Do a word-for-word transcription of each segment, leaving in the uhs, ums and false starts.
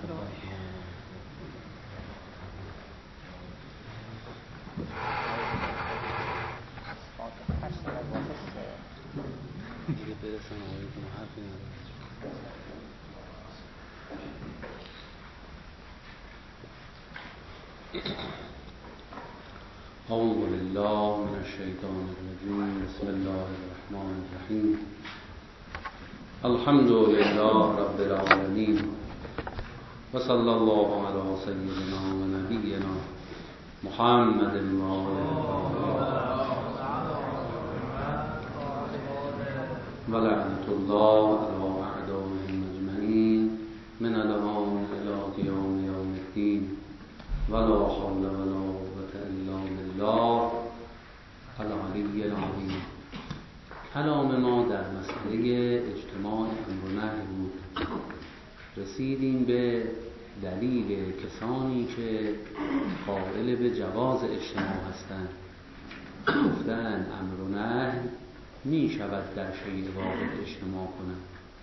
اعوذ بالله من الشیطان الرجیم. بسم الله الرحمن الرحیم. الحمد لله رب العالمین و صلی الله علی سیدنا و نبینا محمد و لعنت الله علی اعدائهم اجمعین من الان الی قیام یوم الدین ولا حول ولا قوة الا بالله العلی العظیم. کلام ما در مسئله اجتماع امر و نهی بود. رسیدیم به دلیل کسانی که قائل به جواز اجتماع هستند. گفتن امر و نهی می شود در شیء واحد اجتماع کنند.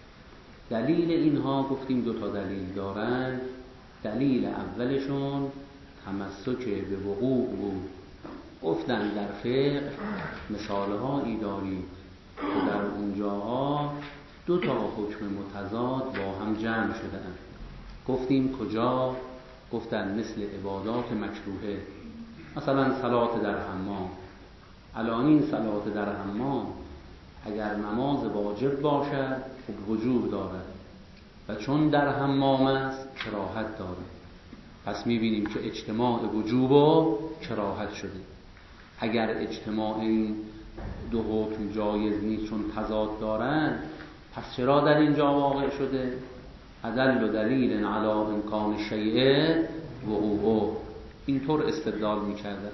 دلیل اینها گفتیم دو تا دلیل دارند. دلیل اولشون تمسک به وقوع بود. گفتن در فقه مثالهایی داریم که در اونجاها دو تا حکم متضاد با هم جمع شدند. گفتیم کجا؟ گفتن مثل عبادات مکروهه، مثلا صلات در حمام. الان این صلات در حمام اگر نماز واجب باشد خب وجوب دارد و چون در حمام است کراهت دارد. پس میبینیم که اجتماع وجوب و کراهت شده. اگر اجتماع این دو حکم جایز نیست چون تضاد دارند، پس چرا در اینجا واقع شده؟ ادل و دلیل علی امکان شیء وقوعه. اینطور استدلال میکردن.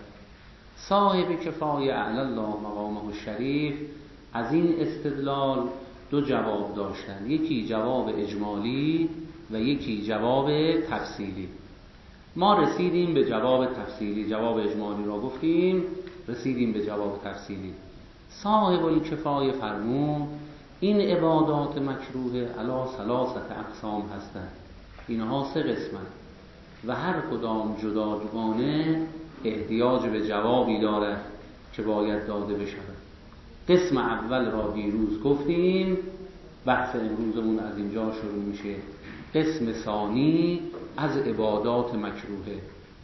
صاحب کفایه اعلی الله مقامه الشریف از این استدلال دو جواب داشتن. یکی جواب اجمالی و یکی جواب تفصیلی. ما رسیدیم به جواب تفصیلی. جواب اجمالی را گفتیم، رسیدیم به جواب تفصیلی. صاحب الکفایه فرمود این عبادات مکروه علی ثلاثه اقسام هستند. اینها سه قسمند و هر کدام جداگانه احتیاج به جوابی دارد که باید داده بشود. قسم اول را دیروز گفتیم، بحث امروزمون از اینجا شروع میشه. قسم ثانی از عبادات مکروهه.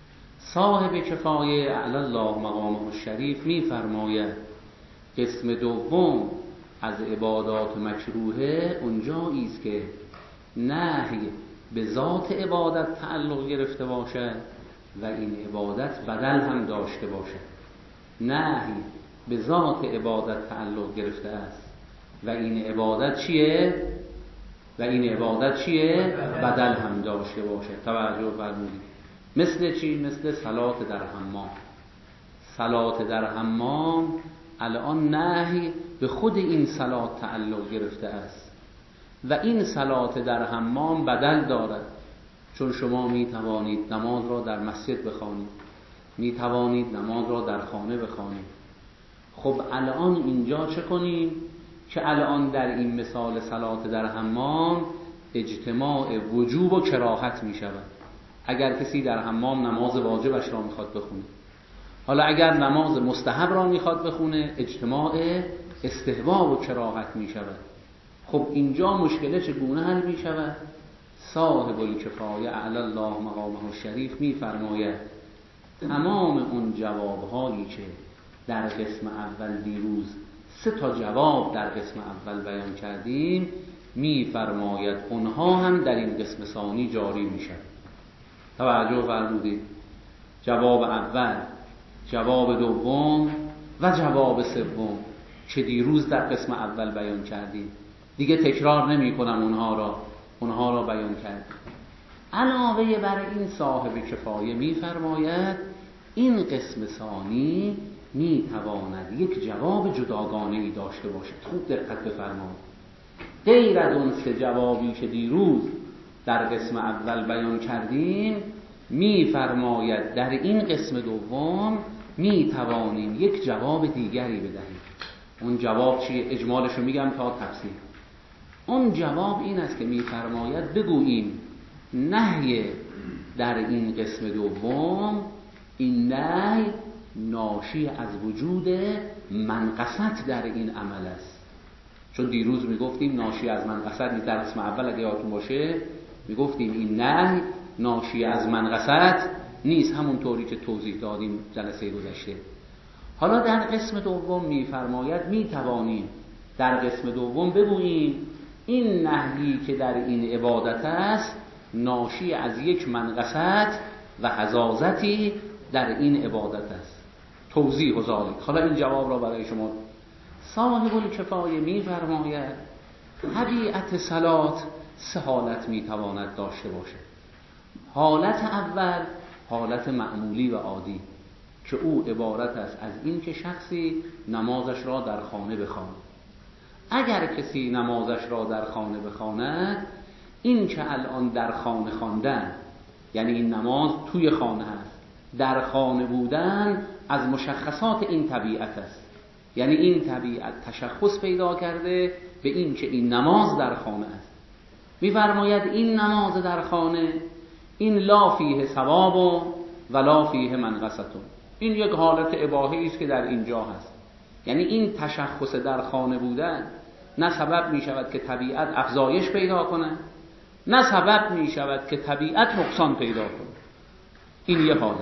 صاحب کفایه اعلی الله مقامه الشریف میفرماید قسم دوم از عبادات مکروهه اونجایی است که نهی به ذات عبادت تعلق گرفته باشد و این عبادت بدل هم داشته باشد. نهی به ذات عبادت تعلق گرفته است و این عبادت چیه؟ و این عبادت چیه؟ بدل هم داشته باشه. توجه فرمودید. مثل چی؟ مثل صلات در حمام. صلات در حمام الان نهی به خود این صلات تعلق گرفته است و این صلات در حمام بدل دارد. چون شما می توانید نماز را در مسجد بخوانید، می توانید نماز را در خانه بخوانید. خب الان اینجا چه کنیم که الان در این مثال صلات در حمام اجتماع وجوب و کراهت می شود. اگر کسی در حمام نماز واجبش را میخواد بخونه، حالا اگر نماز مستحب را میخواد بخونه اجتماع استحباب و کراهت می شود. خب اینجا مشکل چگونه حل می شود؟ صاحب الکفایه اعلی الله مقامه الشریف می فرماید تمام اون جوابهایی که در قسم اول دیروز سه تا جواب در قسم اول بیان کردیم، می فرماید اونها هم در این قسم ثانی جاری می شود. توجه فرمودید. جواب اول، جواب دوم و جواب سوم که دیروز در قسم اول بیان کردیم، دیگه تکرار نمی کنم اونها را اونها را بیان کردیم. علاوه بر این صاحب کفایه می فرماید این قسم ثانی می تواند یک جواب جداگانه ای داشته باشد. خوب دقت بفرمایید. غیر از اون سه جوابی که دیروز در قسم اول بیان کردیم، می فرماید در این قسم دوم می توانیم یک جواب دیگری بدهیم. اون جواب چیه؟ اجمالشو میگم تا تفصیل. اون جواب این است که می فرماید بگوییم نهی در این قسم دوم، این نهی ناشی از وجود منقصت در این عمل است. چون دیروز میگفتیم ناشی از منقصت نیست، در قسم اول اگه یادتون باشه میگفتیم این نهی ناشی از منقصت نیست، همون طوری که توضیح دادیم جلسه گذشته. حالا در قسم دوم میفرماید میتوانیم در قسم دوم بگوییم این نهی که در این عبادت است ناشی از یک منقصت و حزازتی در این عبادت است. توضیح و ذالک. حالا این جواب را برای شما صاحب الکفایه میفرماید طبیعت صلات سه حالت میتواند داشته باشه. حالت اول حالت معمولی و عادی که او عبارت است از این که شخصی نمازش را در خانه بخواند. اگر کسی نمازش را در خانه بخواند، این که الان در خانه خواندن یعنی این نماز توی خانه هست، در خانه بودن از مشخصات این طبیعت است، یعنی این طبیعت تشخص پیدا کرده به این که این نماز در خانه است. می‌فرماید این نماز در خانه این لا فیه ثواب و لا فیه منقصة، این یک حالت اباحی است که در اینجا هست. یعنی این تشخص در خانه بودن نه سبب می شود که طبیعت افزایش پیدا کنه، نه سبب می شود که طبیعت نقصان پیدا کنه. این یه حالت.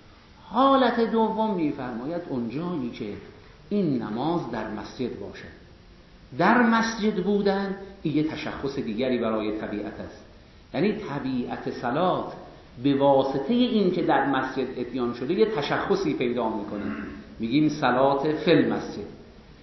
حالت دوم می فرماید اونجایی که این نماز در مسجد باشه. در مسجد بودن این یه تشخص دیگری برای طبیعت است. یعنی طبیعت صلات به واسطه این که در مسجد اتیان شده یه تشخصی پیدا میکنه، میگیم صلات فی المسجد.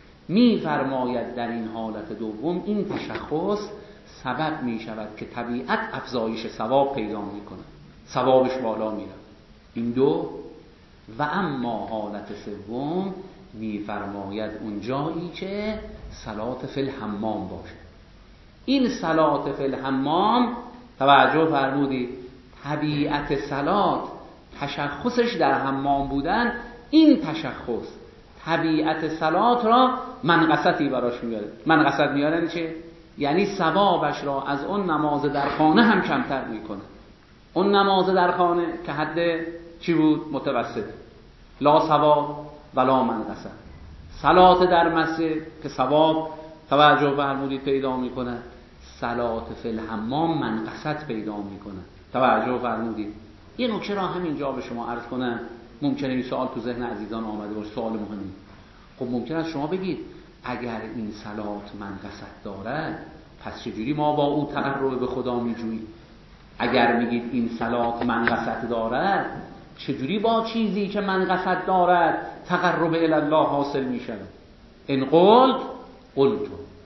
میفرماید در این حالت دوم این تشخص سبب میشود که طبیعت افزایش ثواب پیدا میکنه، ثوابش بالا میره. این دو. و اما حالت سوم میفرماید اون جایی که صلات فی الحمام باشه. این صلات فی الحمام توجه فرمودید، طبیعت صلات تشخصش در حمام بودن، این تشخص طبیعت صلات را منقصتی براش میاره. منقصت میاره چه؟ یعنی ثوابش را از اون نماز در خانه هم کمتر میکنه. اون نماز در خانه که حد چی بود؟ متوسط، لا ثواب ولا منقصت. صلات در مسجد که ثواب توجه فرمودید پیدا میکنه، صلات فی الحمام منقصت پیدا میکنه. توجه فرمودید. یه نکته را همینجا به شما عرض کنم، ممکنه این سوال تو ذهن عزیزان آمده باشه، سوال مهمی. خب ممکنه است شما بگید اگر این صلات منقصت دارد پس چجوری ما با او تقرب به خدا میجوییم؟ اگر میگید این صلات منقصت دارد، چجوری با چیزی که منقصت دارد تقرب الی الله حاصل میشه؟ ان قلت قلت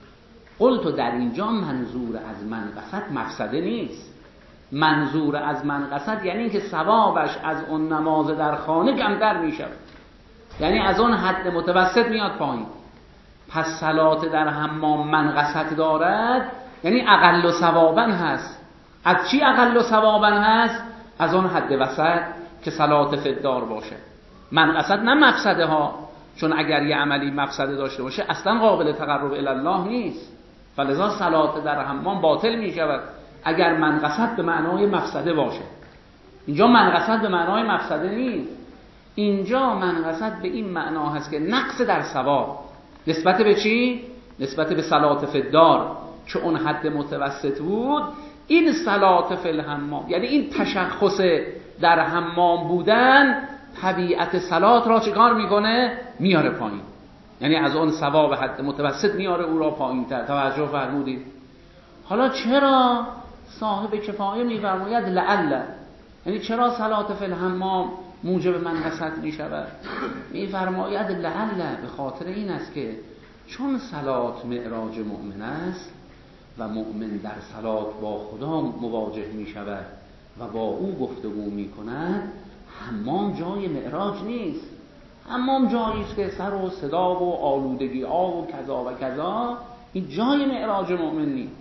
قلت در اینجا منظور از منقصت مفسده نیست. منظور از منقصت یعنی اینکه ثوابش از اون نماز در خانه کمتر میشه، یعنی از اون حد متوسط میاد پایین. پس صلات در حمام منقصت دارد یعنی اقل و ثوابا هست. از چی اقل و ثوابا هست؟ از اون حد وسط که صلات فدار باشه. منقصت نه مفسده ها، چون اگر یه عملی مفسده داشته باشه اصلا قابل تقرب الی الله نیست، فلذا صلات در حمام باطل می شود اگر منقصت به معنای مفسده باشه. اینجا منقصت به معنای مفسده نیست، اینجا منقصت به این معنا هست که نقص در ثواب نسبت به چی؟ نسبت به صلات فدار که اون حد متوسط بود. این صلات فی الحمام یعنی این تشخص در حمام بودن طبیعت صلات را چیکار میکنه؟ میاره پایین، یعنی از اون ثواب حد متوسط میاره او را پایین تر. توجه فرمودید؟ حالا چرا صاحب کفایه میفرماید لعل، یعنی چرا صلات فی الحمام موجب منقصت میشود؟ میفرماید لعل به خاطر این است که چون صلات معراج مؤمن است و مؤمن در صلات با خدا مواجه میشود و با او گفتگو میکند، حمام جای معراج نیست. حمام جایی است که سر و صدا و آلودگی ها و کذا و کذا، این جای معراج مؤمن نیست.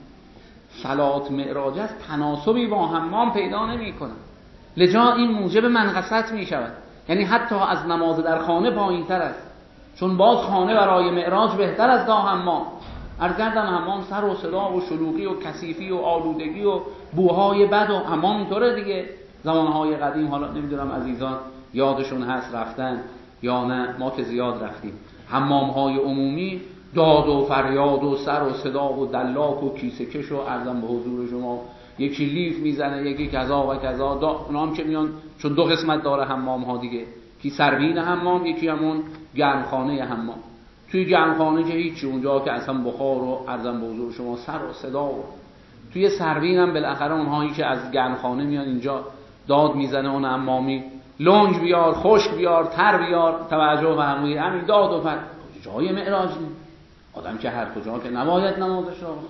صلات معراج است، تناسبی با حمام پیدا نمیکنه، لذا این موجب منقصت میشود. یعنی حتی از نماز در خانه پایین تر است، چون باز خانه برای معراج بهتر از دا حمام. عرض کردم حمام سر و صدا و شلوغی و کثیفی و آلودگی و بوهای بد و حمام اینطوره دیگه. زمانهای قدیم، حالا نمیدونم عزیزان یادشون هست رفتن یا نه، ما که زیاد رفتیم، حمامهای عمومی داد و فریاد و سر و صدا و دلاک و کیسه کش و عرضم به حضور شما یکی لیف میزنه یکی کذا و کذا. اونا هم که میان، چون دو قسمت داره حمام ها دیگه، کی سروین حمام یکی همون گرمخانه حمام. توی گرمخانه که هیچی، اونجا که اصلا بخار و عرضم به حضور شما سر و صدا و توی سروین هم بالاخره اونهایی که از گرمخانه میان اینجا داد میزنه اون حمامی لنج بیار، خشک بیار، تر بیار، توجه فرمایید، همین داد و فر جای معراج نیست. آدم که هر کجا که نباید نمازش را.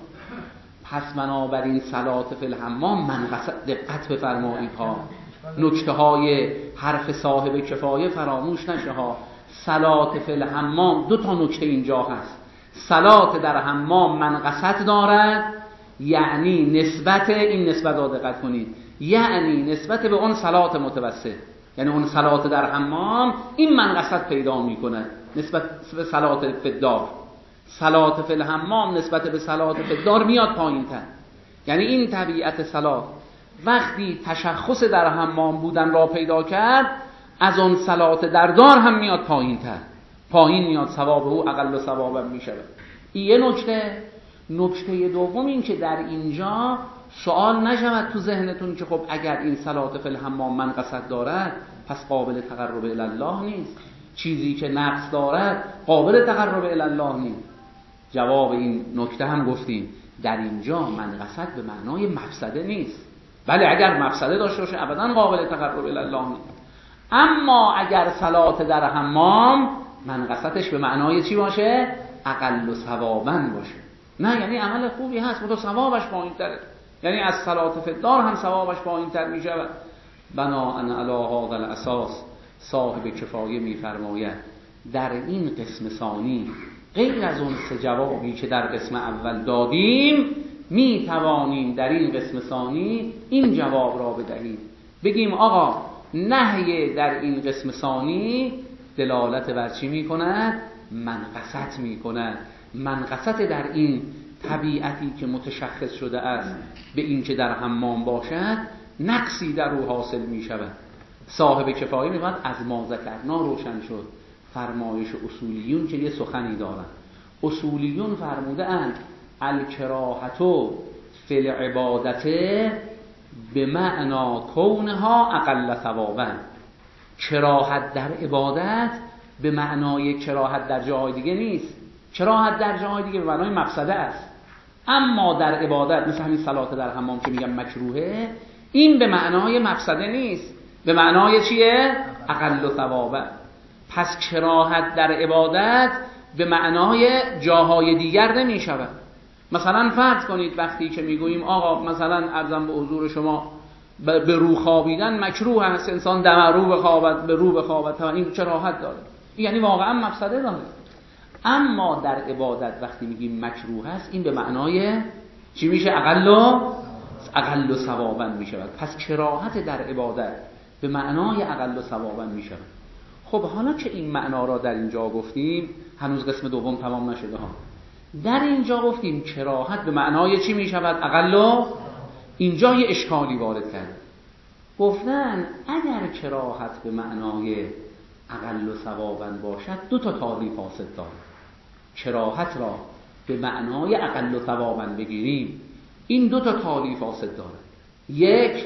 پس بنابراین صلات فی الحمام منقصد، دقت بفرمایید ها، نکته های حرف صاحب کفایه فراموش نشه ها. صلات فی الحمام دو تا نکته اینجا هست. صلات در حمام منقصد دارد، یعنی نسبت، این نسبت را دقت کنید، یعنی نسبت به اون صلات متوسط، یعنی اون صلات در حمام این منقصد پیدا میکنه نسبت به صلات فی الدار. صلات فی الحمام نسبت به صلات فی الدار میاد پایین تر. یعنی این طبیعت صلات وقتی تشخص در حمام بودن را پیدا کرد، از اون صلات در دار هم میاد پایین تر، پایین میاد، ثواب او اقل و ثوابا میشه. این یه نکته. نکته دوم این که در اینجا سوال نشود تو ذهنتون که خب اگر این صلات فی الحمام منقصد دارد پس قابل تقرب الی الله نیست، چیزی که نقص دارد قابل تقرب الی الله نیست. جواب این نکته هم گفتیم، در اینجا منقصد به معنای مفسده نیست، بله اگر مفسده داشته باشه ابدا قابل تقرب الی الله نیست. اما اگر صلات در حمام منقصدش به معنای چی باشه؟ اقل و ثوابا باشه. نه یعنی عمل خوبی هست منتها ثوابش پایین‌تره، یعنی از صلات فی الدار هم ثوابش پایین‌تر میشه. بناء علی هذا الاساس صاحب کفایه میفرماید در این قسم ثانی غیر از اون سه جوابی که در قسم اول دادیم می توانیم در این قسم ثانی این جواب را بدهیم، بگیم آقا نهی در این قسم ثانی دلالت بر چی می کند؟ منقصت می کند. منقصت در این طبیعتی که متشخص شده است به این که در حمام باشد نقصی در او حاصل می شود. صاحب کفایه می از ما ذکرنا روشن شد. فرمایش اصولیون که یه سخنی دارن، اصولیون فرموده اند الکراهتو فی العبادت به معنا کونها اقل ثوابا. کراهت در عبادت به معنای کراهت در جای دیگه نیست. کراهت در جای دیگه به معنای مفسده است، اما در عبادت مثل همین صلات در حمام که میگم مکروهه، این به معنای مفسده نیست، به معنای چیه؟ اقل ثوابا. پس کراهت در عبادت به معنای جاهای دیگر نمی شود. مثلا فرض کنید وقتی که میگوییم آقا مثلا عرضم به حضور شما به رو خوابیدن مکروه است، انسان دم رو بخوابد، به رو بخوابد، این کراهت داره، یعنی واقعا مفسده داره. اما در عبادت وقتی میگیم مکروه است این به معنای چی میشه؟ اقل و اقل و ثوابا میشود. پس کراهت در عبادت به معنای اقل و ثوابا میشود. خب حالا که این معنا را در اینجا گفتیم، هنوز قسم دوم تمام نشده ها. در اینجا گفتیم کراهت به معنای چی می شود؟ اقل و اینجا یه اشکالی وارد کرد. گفتن اگر کراهت به معنای اقل و ثوابا باشد دو تا تعریف فاسد داره. کراهت را به معنای اقل و ثوابا بگیریم این دو تا تعریف فاسد داره. یک،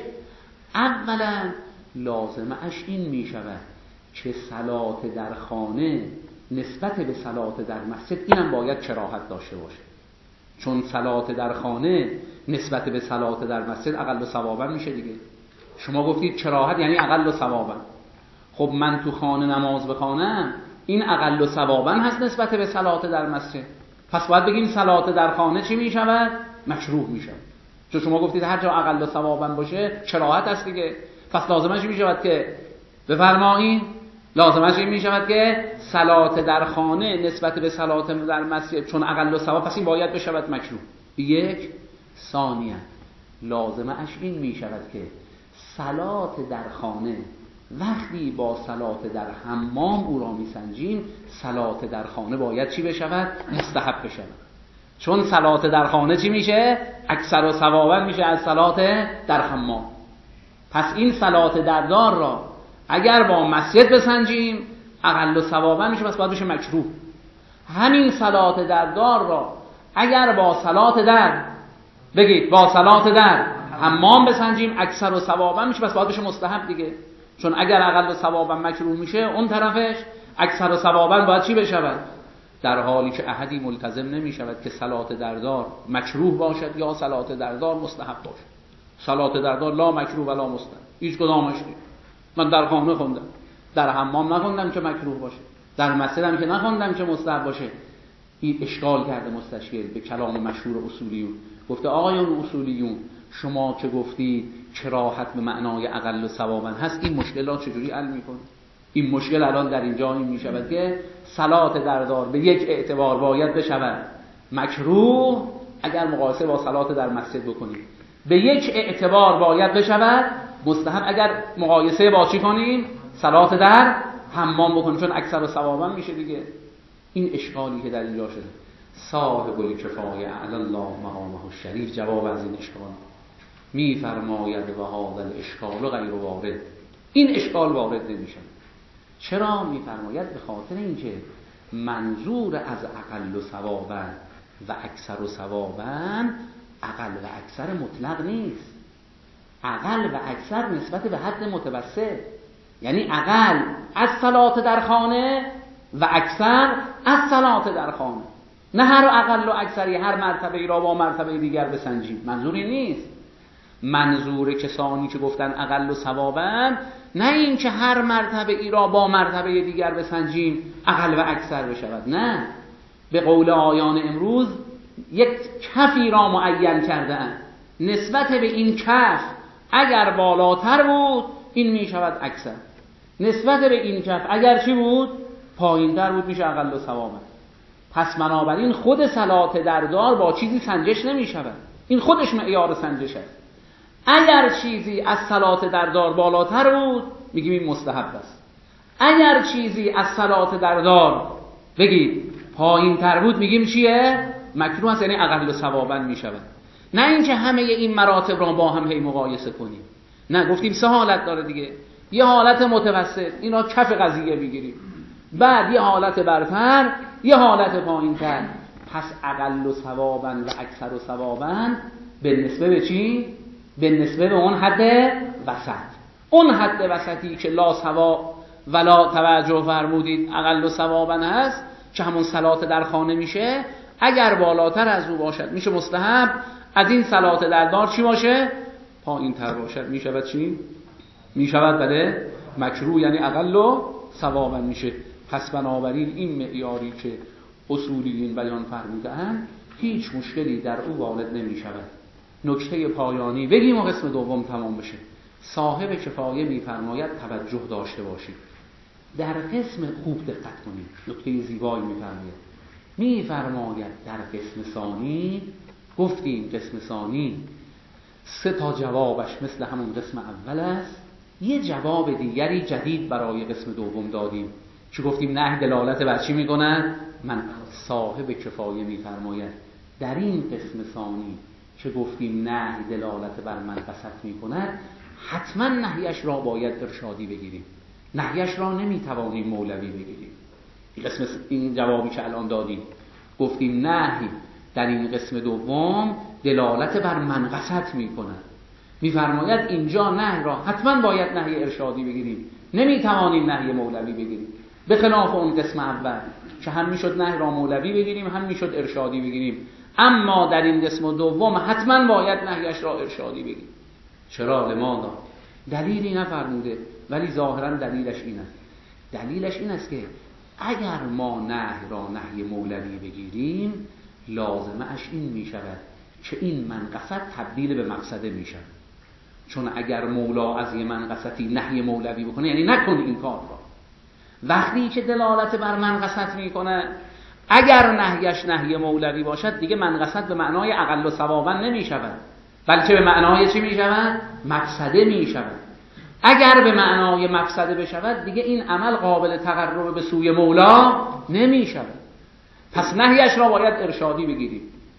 اولا لازمه اش این می شود که صلات در خانه نسبت به صلات در مسجد اینم باید کراهت داشته باشه، چون صلات در خانه نسبت به صلات در مسجد اقل و ثوابا میشه دیگه. شما گفتید کراهت یعنی اقل و ثوابا، خب من تو خانه نماز بخوانم این اقل و ثوابا هست نسبت به صلات در مسجد، پس باید بگیم صلات در خانه چی میشود؟ مکروه میشه، چون شما گفتید هر جا اقل و ثوابا باشه کراهت است دیگه. پس لازمش میشود که بفرمایید، لازمش این میشود که صلات در خانه نسبت به صلات در مسجد چون اقل و ثواب، پس این باید بشود مکروه. یک. ثانیاً لازمش این میشود که صلات در خانه وقتی با صلات در حمام او را میسنجیم، صلات در خانه باید چی بشود؟ مستحب بشود. چون صلات در خانه چی میشه؟ اکثر و ثوابا میشه از صلات در حمام. پس این صلات در دار را اگر با مسجد بسنجیم اقل و ثوابا میشه، پس باید بشه مکروه. همین صلات در دار را اگر با صلات در بگید با صلات در حمام بسنجیم اکثر و ثوابا میشه، پس باید بشه مستحب دیگه. چون اگر اقل و ثوابا مکروه میشه، اون طرفش اکثر و ثوابا باید چی بشود؟ در حالی که احدی ملتزم نمیشود که صلات در دار مکروه باشد یا صلات در دار مستحب باشد. صلات در دار لا مکروه ولا مستحب، هیچ کدامش نیست. من در خانه خوندم، در حمام نخوندم که مکروه باشه، در مسجدم که نخوندم که مستحب باشه. این اشکال کرده مستشکل به کلام مشهور اصولیون، گفته آقایون اصولیون شما که گفتی کراهت به معنای اقل و ثوابا هست، این مشکلات چجوری حل میکنه؟ این مشکل الان در اینجا این میشود که صلات در دار به یک اعتبار باید بشود مکروه اگر مقایسه با صلات در مسجد بکنیم، به یک اعتبار باید بشود مستحب اگر مقایسه با چی کنیم؟ صلات در حمام بکنیم، چون اکثر و ثوابا میشه دیگه. این اشکالی که در اینجا شده، صاحب الکفایه اعلی الله مقامه الشریف جواب از این اشکال میفرماید و هذا الاشکال غیر وارد. این اشکال وارد نمیشه. چرا میفرماید؟ به خاطر اینکه منظور از اقل و ثوابا و اکثر و ثوابا اقل و اکثر مطلق نیست. اقل و اکثر نسبت به حد متوسط، یعنی اقل از صلات در خانه و اکثر از صلات در خانه. نه هر اقل و اکثری هر مرتبه ای را با مرتبه دیگر بسنجیم، منظوری نیست. منظور کسانی که گفتن اقل و ثوابا نه این که هر مرتبه ای را با مرتبه دیگر بسنجیم اقل و اکثر بشود، نه. به قول آیان امروز یک کفی را معین کرده اند، نسبت به این کف اگر بالاتر بود این می شود اکثر، نسبت به این کف اگر چی بود؟ پایین تر بود میشه اقل و ثوابا. پس بنابراین خود صلات در دار با چیزی سنجش نمی شود، این خودش معیار سنجش است. اگر چیزی از صلات در دار بالاتر بود میگیم این مستحب است، اگر چیزی از صلات در دار بگید پایین تر بود میگیم چیه؟ مکروه است، یعنی اقل و ثوابا میشود. نه اینکه همه این مراتب را با هم هی مقایسه کنیم، نه، گفتیم سه حالت داره دیگه. یه حالت متوسط، اینا کف قضیه بگیریم، بعد یه حالت برتر، یه حالت پایینتر. پس اقل و ثوابا و اکثر و ثوابا به نسبه به چی؟ به نسبه به اون حد وسط. اون حد وسطی که لا ثواب ولا توجه فرمودید اقل و ثوابا هست که همون صلات در خانه میشه، اگر بالاتر از او باشد میشه مستحب، از این صلات در دار چی باشه؟ پایین تر باشد میشود چی؟ میشود بله مکروه، یعنی اقل و ثوابا میشه. پس بنابراین این معیاری که اصولیین بیان فرمودند هیچ مشکلی در او وارد نمیشود. نکته پایانی بگیم و قسم دوم تمام بشه. صاحب کفایه میفرماید توجه داشته باشید در قسم، خوب دقت کنید، نکته زیبایی میفرماید. میفرماید در قسم ثانی، گفتیم قسم ثانی سه تا جوابش مثل همون قسم اول است، یه جواب دیگری جدید برای قسم دوم دادیم که گفتیم نه دلالت بر چی میکنن؟ من صاحب کفایه میفرماید در این قسم ثانی که گفتیم نه دلالت بر من قصد میکند، حتما نهیش را باید ارشادی بگیریم، نهیش را نمیتوانیم مولوی بگیریم. این قسم این جوابی که الان دادیم گفتیم نهی در این قسم دوم دلالت بر من قصد میکند، میفرماید اینجا نهی را حتما باید نهی ارشادی بگیریم، نمیتوانیم نهی مولوی بگیریم، به خلاف اون قسم اول که هم میشد نهی را مولوی بگیریم هم میشد ارشادی بگیریم، اما در این قسم دوم حتما باید نهیش را ارشادی بگیریم. چرا؟ لماذا؟ دلیلی نفرموده، ولی ظاهرا دلیلش این است. دلیلش این است که اگر ما نهی را نهی مولوی بگیریم لازمه اش این می شود که این منقصد تبدیل به مقصده می شود. چون اگر مولا از یه منقصدی نهی مولوی بکنه یعنی نکن این کار را، وقتی که دلالت بر منقصد می کنه اگر نهیش نهی مولوی باشد دیگه منقصد به معنای اقل و ثوابا نمی شود، بلکه به معنای چی می شود؟ مقصده می شود. اگر به معنای مقصده بشود دیگه این عمل قابل تقرب به سوی مولا نمی شود. پس نهیش را باید ارشادی بگیریم.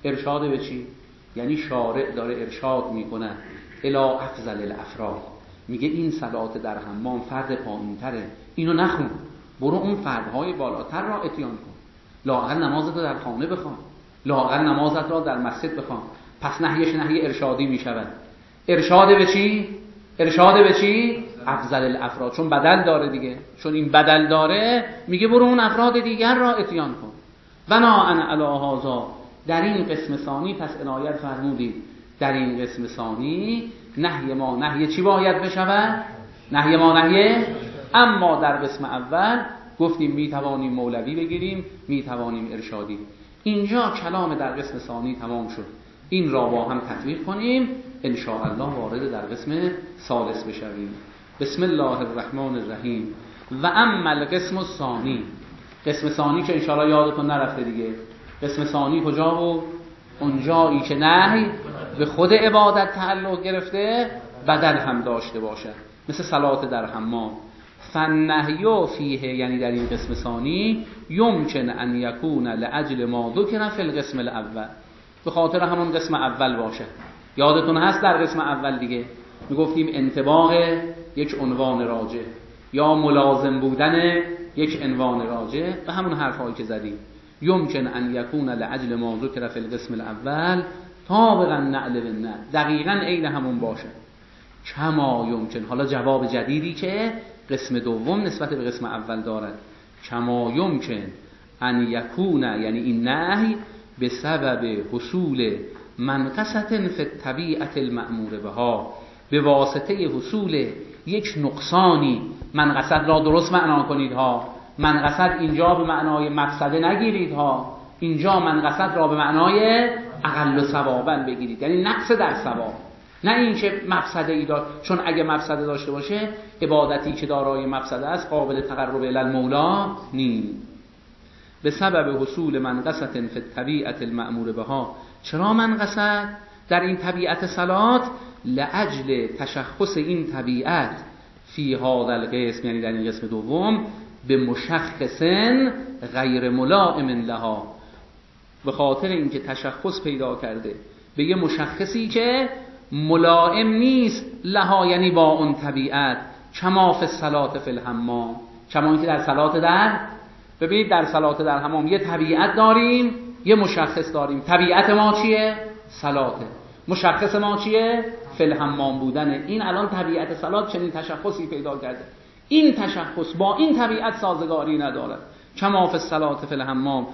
ارشاد به چی؟ یعنی شارع داره ارشاد میکنه الی افضل الافراد، میگه این صلات در حمام فرض پایین‌تره، اینو نخون، برو اون فردهای بالاتر را اتیان کن. لااقل نمازت رو در خانه بخوان، لااقل نمازت را در مسجد بخوان. پس نهیش نهی ارشادی میشود. ارشاد به چی؟ ارشاد به چی؟ افضل الافراد، چون بدل داره دیگه، چون این بدل داره میگه برو اون افراد دیگر را اتیان کن. بنا ان علی هذا، در این قسم ثانی پس عنایت فرمودید در این قسم ثانی نهی ما نهی چی باید بشود؟ نهی ما نهی. اما در قسم اول گفتیم میتوانیم مولوی بگیریم، میتوانیم ارشادی. اینجا کلام در قسم ثانی تمام شد، این را با هم تطبیق کنیم ان شاء الله وارد در قسم ثالث بشویم. بسم الله الرحمن الرحیم. و اما القسم الثانی، قسم ثانی که ان شاء الله یادتون نرفته دیگه، قسم ثانی کجا بود؟ اونجایی که نهی به خود عبادت تعلق گرفته بدل هم داشته باشد، مثل صلات در حمام. فالنهی فیه، یعنی در این قسم ثانی یمکن ان یکون لاجل ما ذکر فی القسم الاول، به خاطر همون قسم اول باشه. یادتون هست در قسم اول دیگه میگفتیم انطباق یک عنوان راجع یا ملازم بودن یک عنوان راجع و همون حرفایی که زدیم. یمکن ان یکون لاجل ما ذکر فی القسم الاول طابقا نعل بالنعل، دقیقاً عین همون باشه. کما یمکن، حالا جواب جدیدی که قسم دوم نسبت به قسم اول دارد، کما یمکن ان یکون، یعنی این نهی به سبب حصول منقصة فی الطبیعة المأمور بها، به واسطه حصول یک نقصانی. منقصت را درست معنا کنید ها، منقصت اینجا به معنای مفسده نگیرید ها، اینجا منقصت را به معنای اقل ثوابا بگیرید، یعنی نقص در ثواب، نه این که مفسده ای داشت، چون اگه مفسده داشته باشه عبادتی که دارای مفسده است قابل تقرب الی المولا نیست. به سبب حصول منقصة فی الطبیعة المأمور بها، چرا منقصت در این طبیعت صلات؟ لاجل تشخص این طبیعت فی هذا القسم، یعنی در این قسم دوم، به مشخص غیر ملائم لها، به خاطر اینکه تشخص پیدا کرده به یه مشخصی که ملائم نیست لها، یعنی با اون طبیعت. کما فی الصلاة فی الحمام، کما اینکه در صلات در، ببینید در صلات در حمام یه طبیعت داریم، یه مشخص داریم. طبیعت ما چیه؟ صلاته. مشخص ما چیه؟ فی الحمام بودنه. این الان طبیعت صلات چنین تشخصی پیدا کرده، این تشخص با این طبیعت سازگاری ندارد. کما فی الصلاة فی الحمام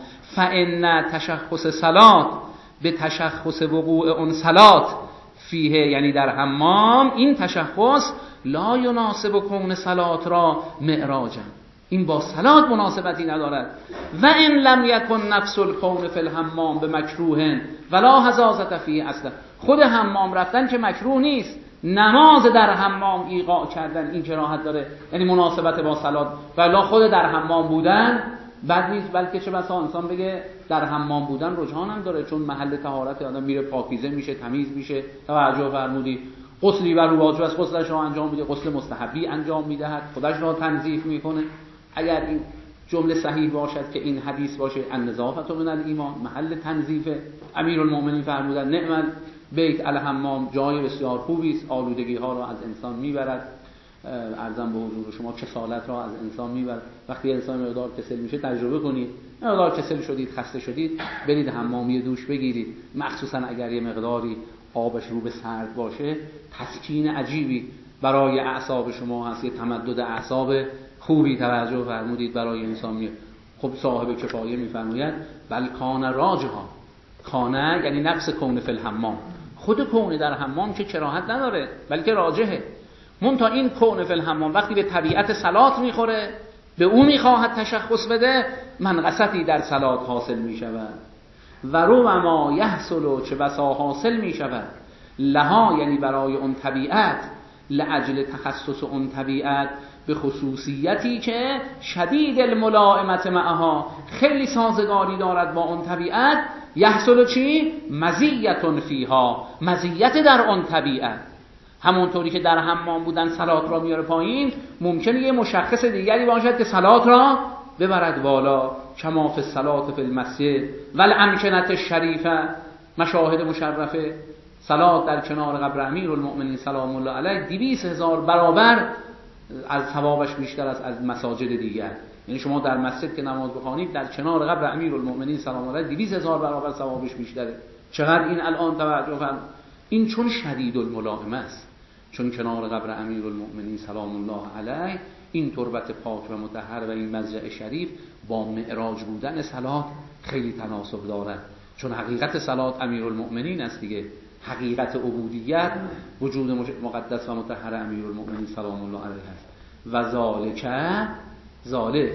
فان تشخص صلات به تشخص وقوع اون صلات فیه، یعنی در حمام، این تشخص لا یناسب کون صلات را معراجا، این با صلات مناسبتی ندارد. و ان لم یکن نفس الکون فی الحمام به مکروه ولا حزازت فیه اصلا، خود حمام رفتن که مکروه نیست، نماز در حمام ایقاع کردن این کراهت داره، یعنی مناسبت با صلات. ولی خود در حمام بودن بد نیست، بلکه چه بسا انسان بگه در حمام بودن رجحان هم داره، چون محل طهارت آدم میره پاکیزه میشه، تمیز میشه. توجه فرمودید غسلی بر واجب است غسلش را انجام میده، غسل مستحبی انجام میدهد، خودش را تنظیف میکنه. اگر این جمله صحیح باشد که این حدیث باشه النظافة من الایمان، محل تنظیف. امیرالمومنین فرمودند نعم بیت الحمام، جای بسیار خوبی است، آلودگی ها را از انسان میبرد. عرضم به حضور شما کسالت را از انسان میبرد. وقتی انسان مقدار کسل میشه تجربه کنید، مقدار کسل شدید، خسته شدید، برید حمامی دوش بگیرید، مخصوصا اگر یه مقداری آبش رو به سرد باشه، تسکین عجیبی برای اعصاب شما هست، یه تمدد اعصاب خوبی توجه فرمودید برای انسان میاد. خب صاحب کفایه میفرماید بل کان راجها، کانه یعنی نفس کون فی الحمام، خود کون در حمام که کراهت نداره بلکه راجحه. منتها این کون فی الحمام وقتی به طبیعت صلات میخوره، به اون میخواهد تشخص بده، منقصتی در صلات حاصل میشود. و رو ما یحصل، چه بسا حاصل میشود، لها یعنی برای اون طبیعت، لعجل تخصص اون طبیعت به خصوصیتی که شدید الملائمت معها، خیلی سازگاری دارد با اون طبیعت. یحصل چی؟ مزیتون فیها، مزیت در اون طبیعت. همونطوری که در حمام بودن صلات را میاره پایین، ممکنه یه مشخص دیگری باشد که صلات را ببرد بالا. کما فی الصلاة فی المسجد والامکنة الشریفه، مشاهد مشرفه صلات در کنار قبر امیرالمؤمنین سلام الله علیه دویست هزار برابر از ثوابش بیشتر است از مساجد دیگر. یعنی شما در مسجد که نماز بخوانید در کنار قبر امیرالمؤمنین سلام الله علیه دویست هزار برابر ثوابش بیشتره. چقدر این الان توجه فرمایید. این چون شدید الملائمه است، چون کنار قبر امیرالمؤمنین سلام الله علیه این تربت پاک و مطهر و این مضجع شریف با معراج بودن صلات خیلی تناسب دارد، چون حقیقت صلات امیرالمؤمنین است دیگه. حقیقت عبودیت وجود مقدس و مطهر امیرالمؤمنین سلام الله علیه است. و ذالک ذالک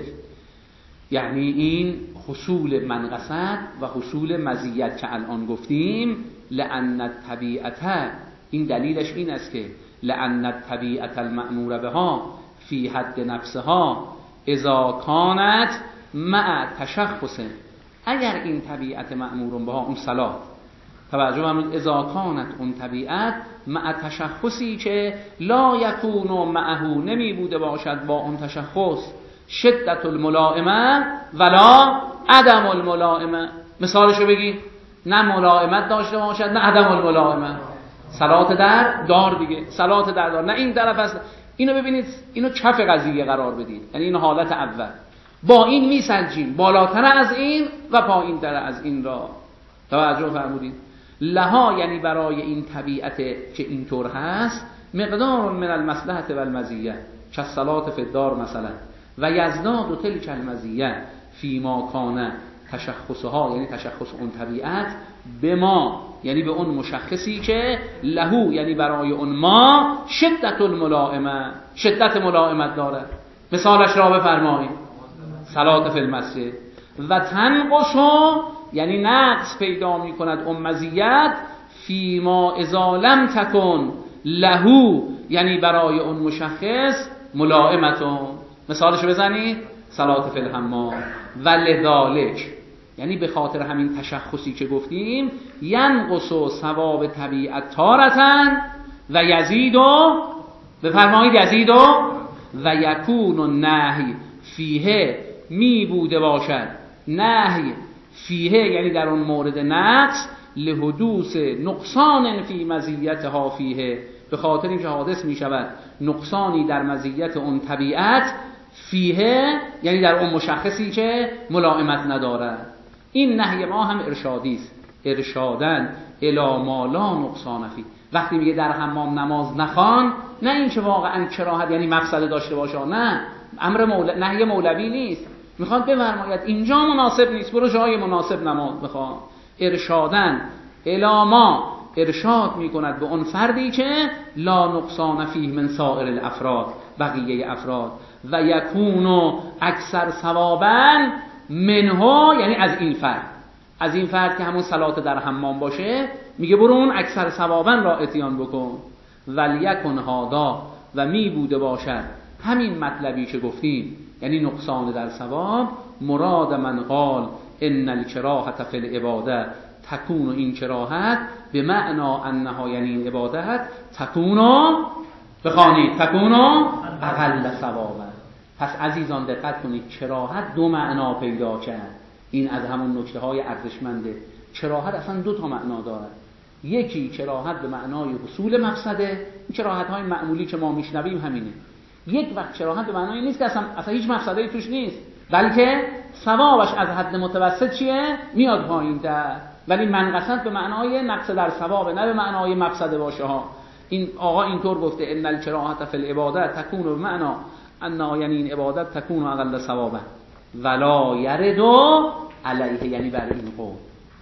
یعنی این حصول منقصد و حصول مزیت که الان گفتیم. لأن الطبیعت، این دلیلش این است که لأن الطبیعت المأمور بها فی حد نفسها اذا کانت مع تشخص، اگر این طبیعت مأمور بها اون صلات توجه فرمایید اذا کانت اون طبیعت مع تشخصی که لا یکون معه نمی بوده باشد با اون تشخص شدت الملائمه ولا عدم الملائمه. مثالشو بگی، نه ملائمت داشته باشد نه عدم الملائمه. صلات در دار دیگه، صلات در دار، نه این طرف است. اینو ببینید، اینو کف قضیه قرار بدید، یعنی این حالت اول با این میسنجیم بالاتر از این و پایین‌تر از این را. توجه فرمودید. لها یعنی برای این طبیعت که اینطور هست مقدار من المصلحت و المزیه که صلات فی الدار مثلا و یزداد و تلک المزیه فی ما کان تشخصها، یعنی تشخص اون طبیعت به ما یعنی به اون مشخصی که لهو یعنی برای اون ما شدت الملائمه، شدت ملائمت داره. مثالش را بفرمایید صلات فی المسجد. و تنقصو یعنی نقص پیدا می کند اون مزیت فی ما اذا لم تکن لهو یعنی برای اون مشخص ملائمتون. مثالشو بزنید صلات فی الحمام. و لذالک یعنی به خاطر همین تشخصی که گفتیم ینقص ثواب طبیعت تارتن و یزید و بفرمایید یزید و و یکون النهی فیه می بوده باشد نهی فیه یعنی در اون مورد نقص لحدوث نقصان فی مزیتها فیه، به خاطر اینکه حادث می شود نقصانی در مزیت اون طبیعت فیه یعنی در اون مشخصی که ملائمت ندارد. این نهی ما هم ارشادی است، ارشادن الی ما لا نقصان فی. وقتی میگه در حمام نماز نخوان، نه این که واقعا کراهت یعنی مفسده داشته باشه، نه، امر مول... نهی مولوی نیست، میخواد بفرماید اینجا مناسب نیست برو جای مناسب نماز بخوان. ارشادن الی ما ارشاد میکند به اون فردی که لا نقصان فیه من سائر الافراد بقیه افراد و یکونو اکثر ثوابا منها یعنی از این فرد، از این فرد که همون صلات در حمام باشه میگه برو اون اکثر ثوابا را اتیان بکن. ولیکن هادا و می بوده باشد همین مطلبی که گفتیم یعنی نقصان در ثواب مراد من قال ان الکراهه فی العباده تکون، این کراهت به معنا انها یعنی این عبادت تکون بخوانید تکون اقل ثوابا. پس عزیزان دقت کنید کراهت دو معنا پیدا کرد. این از همون نکته های ارزشمنده. کراهت اصلا دو تا معنا دارد. یکی کراهت به معنای حصول مفسده، این کراهت های معمولی که ما میشنویم همینه. یک وقت کراهت به معنای نیست که اصلا, اصلا هیچ مفسده‌ای توش نیست، بلکه ثوابش از حد متوسط چیه میاد پایین‌تر، ولی منقصد به معنای نقص در ثواب، نه به معنای مفسده باشه ها. این آقا اینطور گفته ان الکراهه فی العباده تکون به معنا ان یعنی این عبادت تکون اقل ثوابا ولا یرد علیه یعنی بر این قول.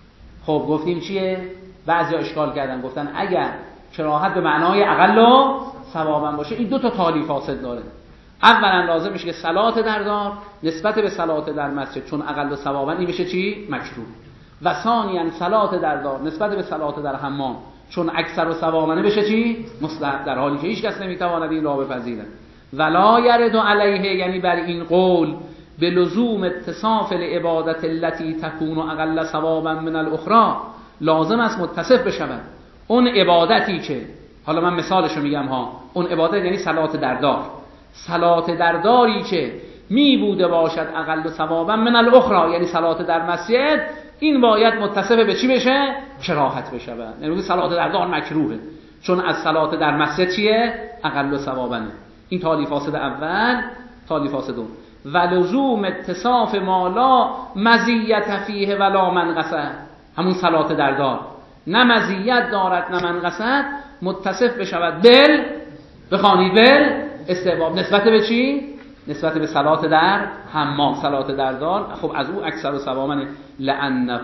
خب گفتیم چیه؟ بعضی اشکال کردن گفتن اگر کراهت به معنای اقل ثوابا باشه این دو تا تالی فاسد داره. اولا لازم میشه که صلات در دار نسبت به صلات در مسجد چون اقل ثوابا این میشه چی؟ مکروه. و ثانیاً صلات در دار نسبت به صلات در حمام چون اکثر و ثوابا بشه چی؟ مستحب، در حالی که هیچ کس نمیتواند این را بپذیرد. ولا یرد علیه یعنی بر این قول به لزوم اتصاف العبادت التي تكون اقل ثوابا من الاخرى، لازم است متصف بشود اون عبادتی که، حالا من مثالشو میگم ها، اون عبادت یعنی صلات در دار، صلات در داری که می بوده باشد اقل ثوابا من الاخرى یعنی صلات در مسجد، این باید متصف به چی بشه؟ کراهت بشه. یعنی صلات در دار مکروهه، چون از صلات در مسجد چیه؟ اقل ثوابنه. این تالی فاسد اول. تالی فاسد دوم و لزوم اتصاف مالا مزیت فیه ولا منقصه، همون صلات در دار نه مزیت دارد نه منقصه، متصف بشود بل بخوانید بل استحباب. نسبت به چی؟ نسبت به صلات در حمام، صلات در دار. خب از او اکثر و ثوابن، لانه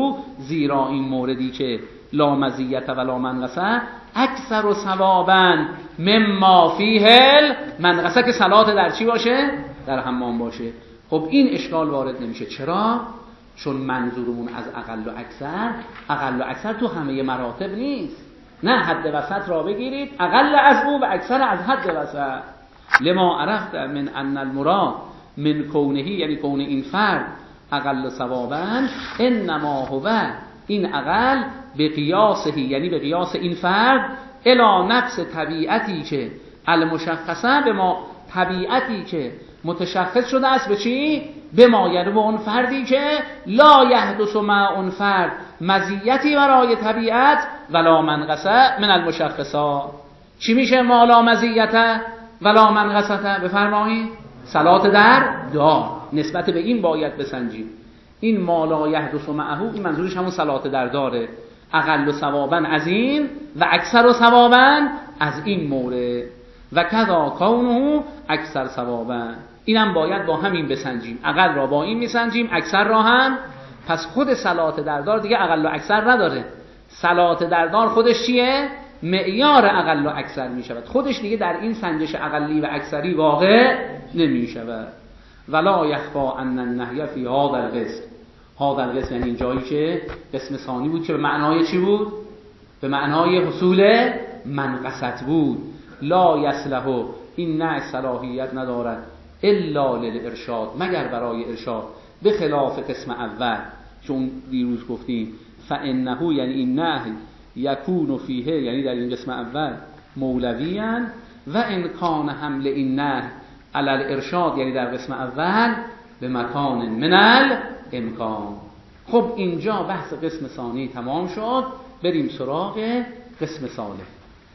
زیرا این موردی که لا مزیت ولا منقصه اکثر و ثوابن مما فیه منقصه، که صلات در چی باشه؟ در حمام باشه. خب این اشکال وارد نمیشه. چرا؟ چون منظورمون از اقل و اکثر، اقل و اکثر تو همه مراتب نیست. نه حد وسط را بگیرید، اقل از او و اکثر از حد وسط. لما عرفت من ان المراد من کونه، یعنی کون این فرد اقل ثوابا، انما هو، این اقل به قیاسه، یعنی به قیاس این فرد، الی نفس طبیعتی که المشخصه، به ما طبیعتی که متشخص شده است به چی؟ به ما، یعنی به اون فردی که لا یحدث مع اون فرد مزیتی برای طبیعت ولا منقصه من المشخصات. چی میشه ما لا مزیته ولا منقصه؟ بفرمایید صلات در دار. نسبت به این باید بسنجیم. این ما لا یحدث معه، این منظورش همون صلات در داره. اقل و ثوابا از این و اکثر و ثوابا از این مورد. و کذا کونه اکثر ثوابا، اینم باید با همین بسنجیم. اقل را با این میسنجیم، اکثر را هم. پس خود صلات در دار دیگه اقل و اکثر نداره. صلات در دار خودش چیه؟ معیار اقل و اکثر می شود. خودش دیگه در این سنجش اقلی و اکثری واقع نمی شود. ولا یخفا ان النهی فی هذا القسم. هذا القسم یعنی این جایی که قسم ثانی بود که به معنای چی بود؟ به معنای حصول منقصت بود. لا یصلح، این نه صلاحیت ندارد الا للارشاد، مگر برای ارشاد، به خلاف قسم اول چون دیروز گفتیم فانه، یعنی این نهی یکون فیه، یعنی در این قسم اول مولویاً، و امکان حمل این نهی علی الارشاد، یعنی در قسم اول به مکان من الامکان. خب اینجا بحث قسم ثانی تمام شد. بریم سراغ قسم ثالث.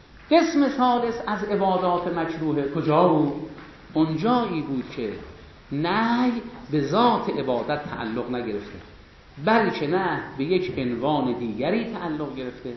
قسم ثالث از عبادات مکروه کجا بود؟ اونجایی بود که نهی به ذات عبادت تعلق نگرفته، بلکه نه به یک عنوان دیگری تعلق گرفته.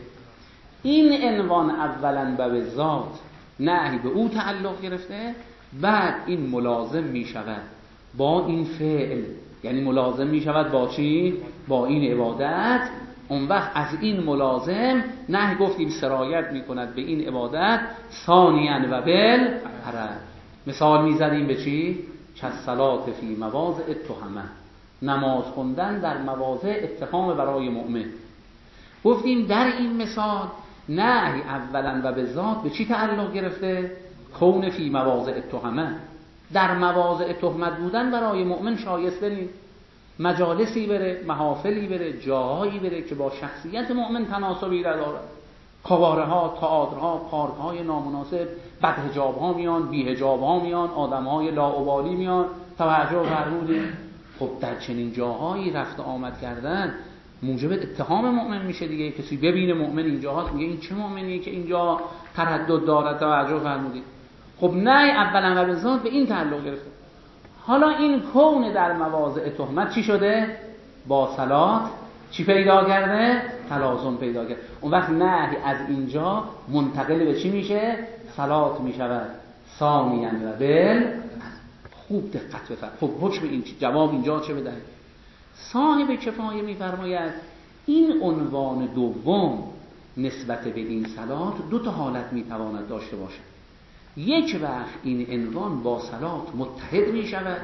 این عنوان اولا به ذات نهی به او تعلق گرفته، بعد این ملازم می شود با این فعل، یعنی ملازم می شود با چی؟ با این عبادت. اون وقت از این ملازم نهی گفتیم سرایت می کند به این عبادت ثانیاً و بل حرج. مثال می زدیم به چی؟ کالصلاة فی مواضع التهمه، نماز خوندن در مواضع اتهام برای مؤمن. گفتیم در این مثال نهی اولا و به ذات به چی تعلق گرفته؟ کون فی مواضع التهمه، در مواضع تهمت بودن برای مؤمن شایسته نیست. مجالسی بره، محافلی بره، جاهایی بره که با شخصیت مؤمن تناسبی نداره. قواره ها، تئاترها، پارک های نامناسب، بد حجاب ها میان، بی حجاب ها میان، آدم های لاابالی میان، توجه فرمودید. خب در چنین جاهایی رفت آمد کردن موجب اتهام مؤمن میشه دیگه. کسی ببینه مؤمن اینجاها میگه این چه مؤمنیه که اینجا تردد داره، توجه فرمودید. خب نه اولا و به ذات به این تعلق گرفته. حالا این کون در مواضع تهمت چی شده؟ با صلات چی پیدا کرده؟ تلازم پیدا کرده. اون وقت نهی از اینجا منتقل به چی میشه؟ صلات میشود ثانیاً و بل. خوب دقت بفرمایید. خب حکم این جواب اینجا چه بدهید؟ صاحب کفایه میفرماید این عنوان دوم نسبت به این صلات دو تا حالت میتواند داشته باشد. یک وقت این عنوان با صلات متحد می شود،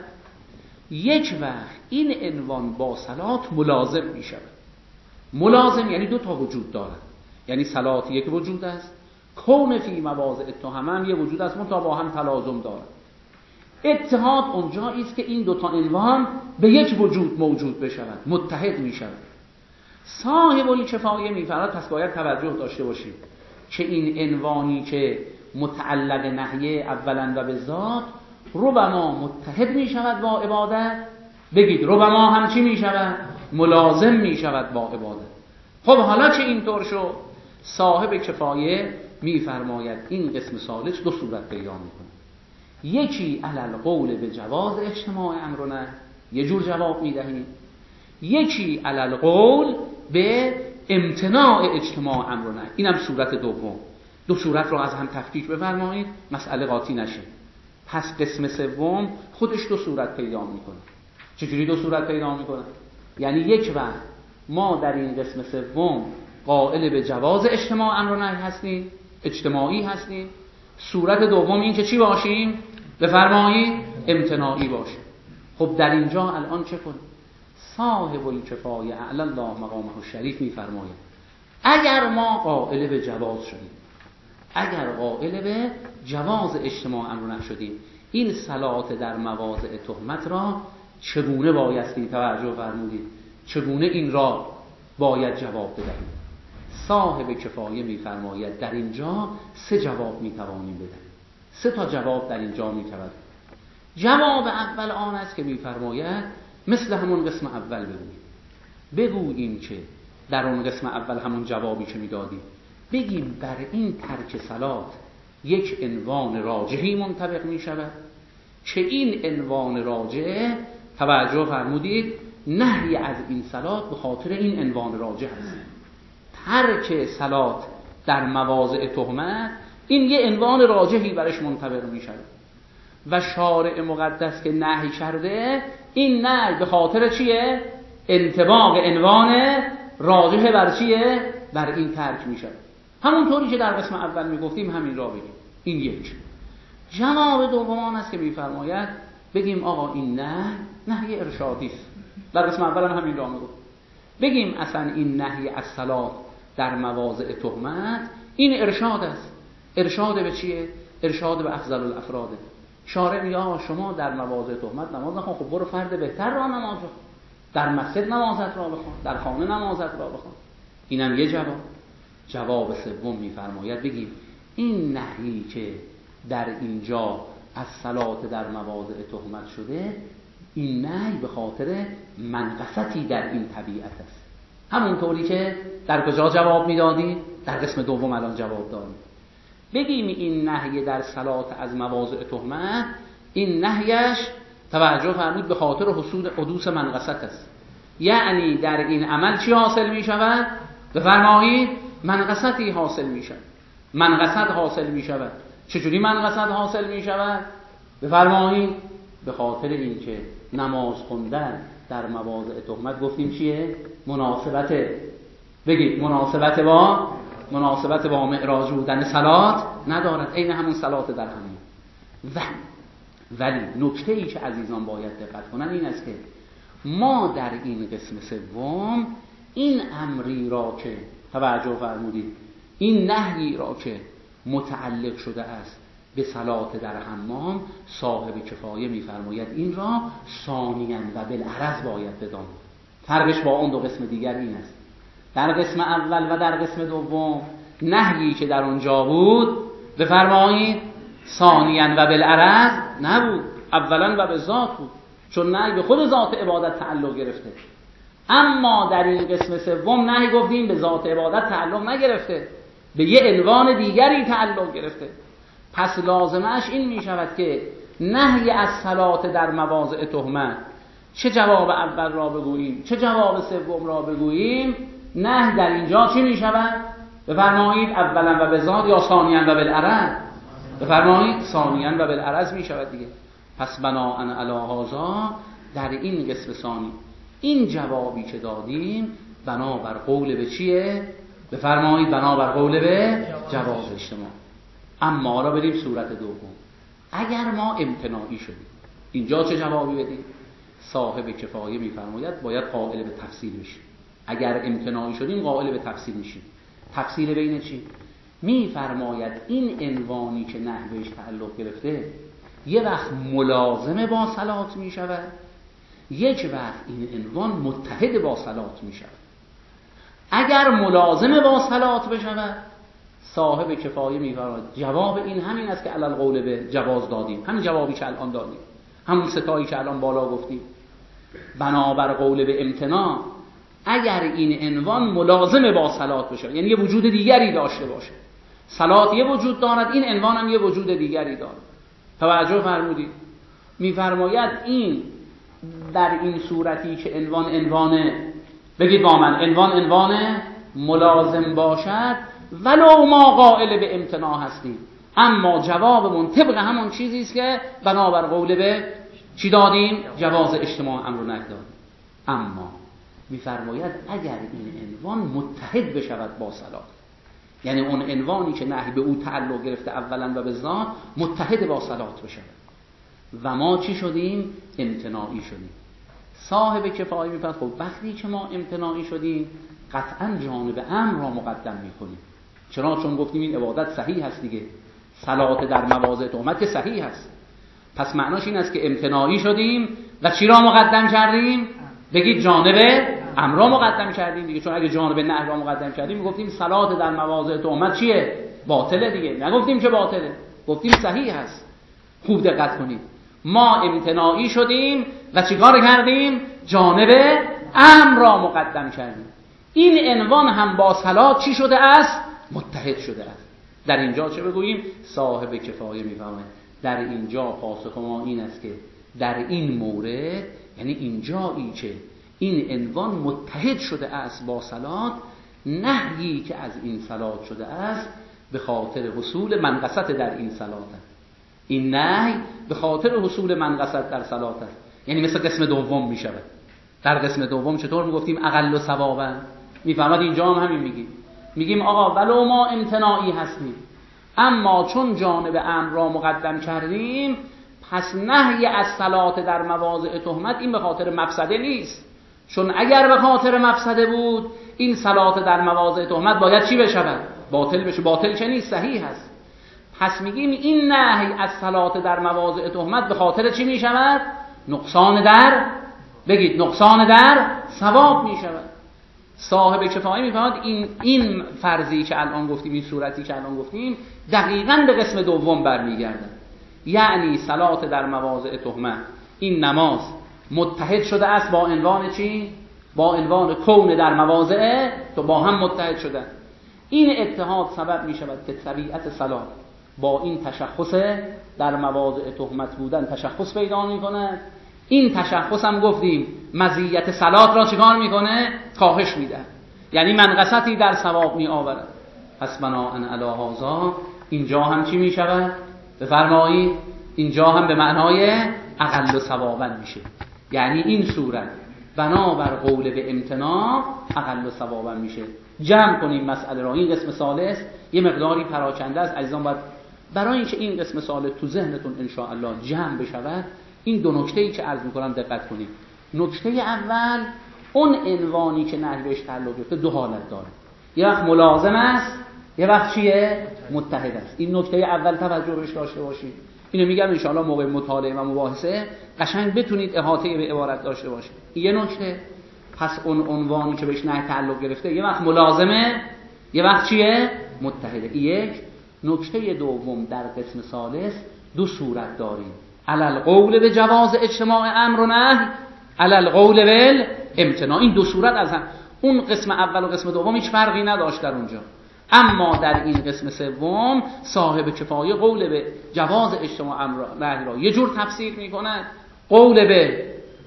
یک وقت این عنوان با صلات ملازم می شود. ملازم یعنی دو تا وجود دارد، یعنی صلات یک وجود است، کون فی مواضع التهمه هم یک وجود است، منتها با هم تلازم دارد. اتحاد اونجایی است که این دو تا عنوان به یک وجود موجود بشود، متحد می شود. صاحب الکفایه می فرماید پس باید توجه داشته باشید که این عنوانی که متعلق نهیه اولا و به ذات ربما متحد می شود با عبادت. بگید ربما هم چی می شود؟ ملازم می شود با عبادت. خب حالا که اینطور شد، صاحب کفایه میفرماید این قسم ثالث دو صورت پیدا میکنه. یکی علل قول به جواز اجتماع امر و نهی، یه جور جواب میدهیم. یکی علل قول به امتناع اجتماع امر و نهی، اینم صورت دوم. دو صورت رو از هم تفکیک بفرمایید مسئله قاطی نشه. پس قسم سوم خودش دو صورت پیدا میکنه. چجوری دو صورت پیدا میکنه؟ یعنی یک وقت ما در این قسم سوم قائل به جواز اجتماع امر و نهی هستیم، اجتماعی هستیم. صورت دوم این که چی باشیم؟ بفرمایید امتناعی باشیم. خب در اینجا الان چه کنیم؟ صاحب الکفایه اعلی الله مقامه الشریف میفرماید اگر ما قائل به جواز شدیم، اگر قائل به جواز اجتماع امر و نهی شدیم، این صلات در مواضع تهمت را چگونه بایستی توجه فرمودید، چگونه این را باید جواب بدهیم؟ صاحب کفایه میفرماید در اینجا سه جواب میتوانیم بدهیم. سه تا جواب در اینجا میتوانیم. جواب اول آن است که میفرماید مثل همون قسم اول بگوییم. بگوییم که در اون قسم اول همون جوابی که میدادیم، بگیم بر این ترک صلات یک عنوان راجحی منطبق می شود که این عنوان راجح توجه فرمودید نهی از این صلات به خاطر این عنوان راجح است. ترک صلات در مواضع تهمت این یه عنوان راجحی برش منطبق می شود و شارع مقدس که نهی کرده این نهی به خاطر چیه؟ انطباق عنوان راجح بر چیه؟ بر این ترک می شود. همونطوری که در قسم اول میگفتیم همین را بگیم. این یک. جواب دوم است که میفرماید بگیم آقا این نهی نهی ارشادی است. در قسم اول هم همین را میگفت. بگیم اصلا این نهی از صلات در مواضع تهمت این ارشاد است. ارشاد به چیه؟ ارشاد به افضل الافراد. شارع میگه آقا شما در مواضع تهمت نماز نخوان، خب برو فرد بهتر را نماز بخوان، در مسجد نمازت را بخوان، در خانه نمازت را بخوان. اینم یه جواب. جواب سوم میفرماید بگیم این نهی که در اینجا از صلات در مواضع تهمت شده، این نهی به خاطر منقصتی در این طبیعت است. همونطوری که در کجا جواب میدادی؟ در قسم دوم الان جواب دادیم. بگیم این نهی در صلات از مواضع تهمت، این نهیش توجه فرمود به خاطر حصول حدوث منقصت است. یعنی در این عمل چی حاصل می شود؟ بفرمایید منقصتی حاصل می شود. منقصت حاصل می شود. چجوری منقصت حاصل می شود؟ بفرمایید به خاطر اینکه نماز خوندن در مواضع تهمت گفتیم چیه؟ مناسبت، بگید مناسبت با مناسبت با معراج بودن صلات ندارد، عین همون صلات در همین. و ولی نکته ای که عزیزان باید دقت کنن این است که ما در این قسم سوم این امری را که توجه فرمودید، این نهی را که متعلق شده است به صلات در حمام، صاحب کفایه میفرماید این را ثانیاً و بالعرض باید بدان. فرقش با اون دو قسم دیگر این است. در قسم اول و در قسم دوم نهیی که در اونجا بود بفرمایید ثانیاً و بالعرض نبود، اولاً و به ذات بود، چون نهی به خود ذات عبادت تعلق گرفته. اما در این قسم سوم نهی گفتیم به ذات عبادت تعلق نگرفته، به یه عنوان دیگری تعلق گرفته. پس لازمش این می شود که نهی از صلات در مواضع تهمت، چه جواب اول را بگوییم چه جواب سوم را بگوییم، نهی در اینجا چی می شود؟ بفرمایید اولا و به ذات یا ثانیاً و بالعرض؟ بفرمایید ثانیاً و بالعرض می شود دیگه. پس بناءً علی هذا در این قسم ثانی این جوابی که دادیم بنابر قول به چیه؟ بفرمایید بنابر قول به جواز اجتماع. اما حالا بریم صورت دوم. اگر ما امتناعی شدیم اینجا چه جوابی بدیم؟ صاحب کفایه میفرماید باید قائل به تفصیل بشیم. اگر امتناعی شدیم قائل به تفصیل میشیم. تفصیل بین چی؟ میفرماید این عنوانی که نهی بهش تعلق گرفته یه وقت ملازم با صلات میشود، یک وقت این عنوان متحد با صلات میشود. اگر ملازم با صلات بشود صاحب کفایه میفرماید جواب این همین است که علل قول به جواز دادیم، همین جوابی که الان دادیم، همون ستایی که الان بالا گفتیم. بنابر قول به امتناع اگر این عنوان ملازم با صلات بشه، یعنی یه وجود دیگری داشته باشه. صلات یه وجود دارد، این عنوان هم یه وجود دیگری دارد. توجه فرمودید؟ میفرماید این در این صورتی که عنوان عنوانه، بگید با من، عنوان عنوانه ملازم باشد ولو ما قائل به امتناع هستیم، اما جوابمون طبق همون چیزی است که بنابر قول به چی دادیم؟ جواز اجتماع امر و نهی دادیم. اما میفرماید اگر این عنوان متحد بشود با صلات، یعنی اون عنوانی که نهی به او تعلق گرفته اولا و به ذات متحد با صلات بشود و ما چی شدیم؟ امتناعی شدیم. صاحب کفایه میفرماید خب وقتی که ما امتناعی شدیم قطعا جانب امر را مقدم میکنیم. چرا؟ چون گفتیم این عبادت صحیح هست دیگه، صلات در مواضع تهمت که صحیح هست. پس معناش این است که امتناعی شدیم و چی را مقدم کردیم؟ بگید جانب امر را مقدم کردیم دیگه، چون اگه جانب نهی را مقدم کردیم میگفتیم صلات در مواضع تهمت چیه؟ باطله دیگه. نگفتیم که باطله، گفتیم صحیح هست. خوب دقت کنید، ما امتناعی شدیم و چیکار کردیم؟ جانب امر را مقدم کردیم. این عنوان هم با صلات چی شده است؟ متحد شده است. در اینجا چه بگوییم؟ صاحب کفایه میفهمه در اینجا پاسخ ما این است که در این مورد، یعنی اینجایی که این عنوان متحد شده است با صلات، نهیی که از این صلات شده است به خاطر حصول منقصت در این صلات است. این نهی به خاطر حصول منقصت در صلات است، یعنی مثل قسم دوم می شود. در قسم دوم چطور می گفتیم اقل و ثوابا؟ میفهمد اینجا هم همین میگیم، میگیم آقا ولو ما امتناعی هستیم اما چون جانب امر را مقدم کردیم پس نهی از صلات در مواضع تهمت این به خاطر مفسده نیست، چون اگر به خاطر مفسده بود این صلات در مواضع تهمت باید چی بشود؟ باطل بشه. باطل چه نیست؟ صحیح هست. پس میگیم این نهی از صلات در مواضع تهمت به خاطر چی میشود؟ نقصان در، بگید نقصان در ثواب میشود. صاحب کفایه میفهمد این این فرضی که الان گفتیم، این صورتی که الان گفتیم دقیقاً به قسم دوم برمیگردن، یعنی صلات در مواضع تهمت، این نماز متحد شده است با عنوان چی؟ با عنوان کون در مواضع تو با هم متحد شدن. این اتحاد سبب می شود که طبیعت صلات با این تشخص در مواضع تهمت بودن تشخص پیدا می کند. این تشخص هم گفتیم مزیت صلات را چیکار میکنه؟ کاهش میده، یعنی منقصتی در ثواب می آورد. پس بناءً علی هذا اینجا هم چی می شود؟ بفرمایید اینجا هم به معنای اقل و ثوابا میشه، یعنی این صورت بنابر قول به امتناع اقل و ثوابا میشه. جمع کنیم مسئله را. این قسم ثالث یه مقداری پراکنده است عزیزان، باید برای اینکه این قسم ثالث تو ذهنتون ان شاء الله جمع بشود این دو نکته‌ای که عرض می‌کنم دقت کنید. نکته اول، اون عنوانی که نهی بهش تعلق گرفته دو حالت داره، یه وقت ملازم است، یه وقت چیه؟ متحد است. این نکته اول توجه بهش داشته باشید. اینو میگم ان شاء الله موقع مطالعه و مباحثه قشنگ بتونید احاطه به عبارت داشته باشید. یه نکته، پس اون عنوانی که بهش نهی تعلق گرفته یه وقت ملازمه، یه وقت چیه؟ متحده. یک. نکته دوم، در قسم ثالث دو صورت داریم، علل قول به جواز اجتماع امر و نهی، علل قول به امتناع. این دو صورت از هم، اون قسم اول و قسم دوم هیچ فرقی نداشت در اونجا، اما در این قسم سوم صاحب کفایه قول به جواز اجتماع امر و نهی را یه جور تفسیر میکند، قول به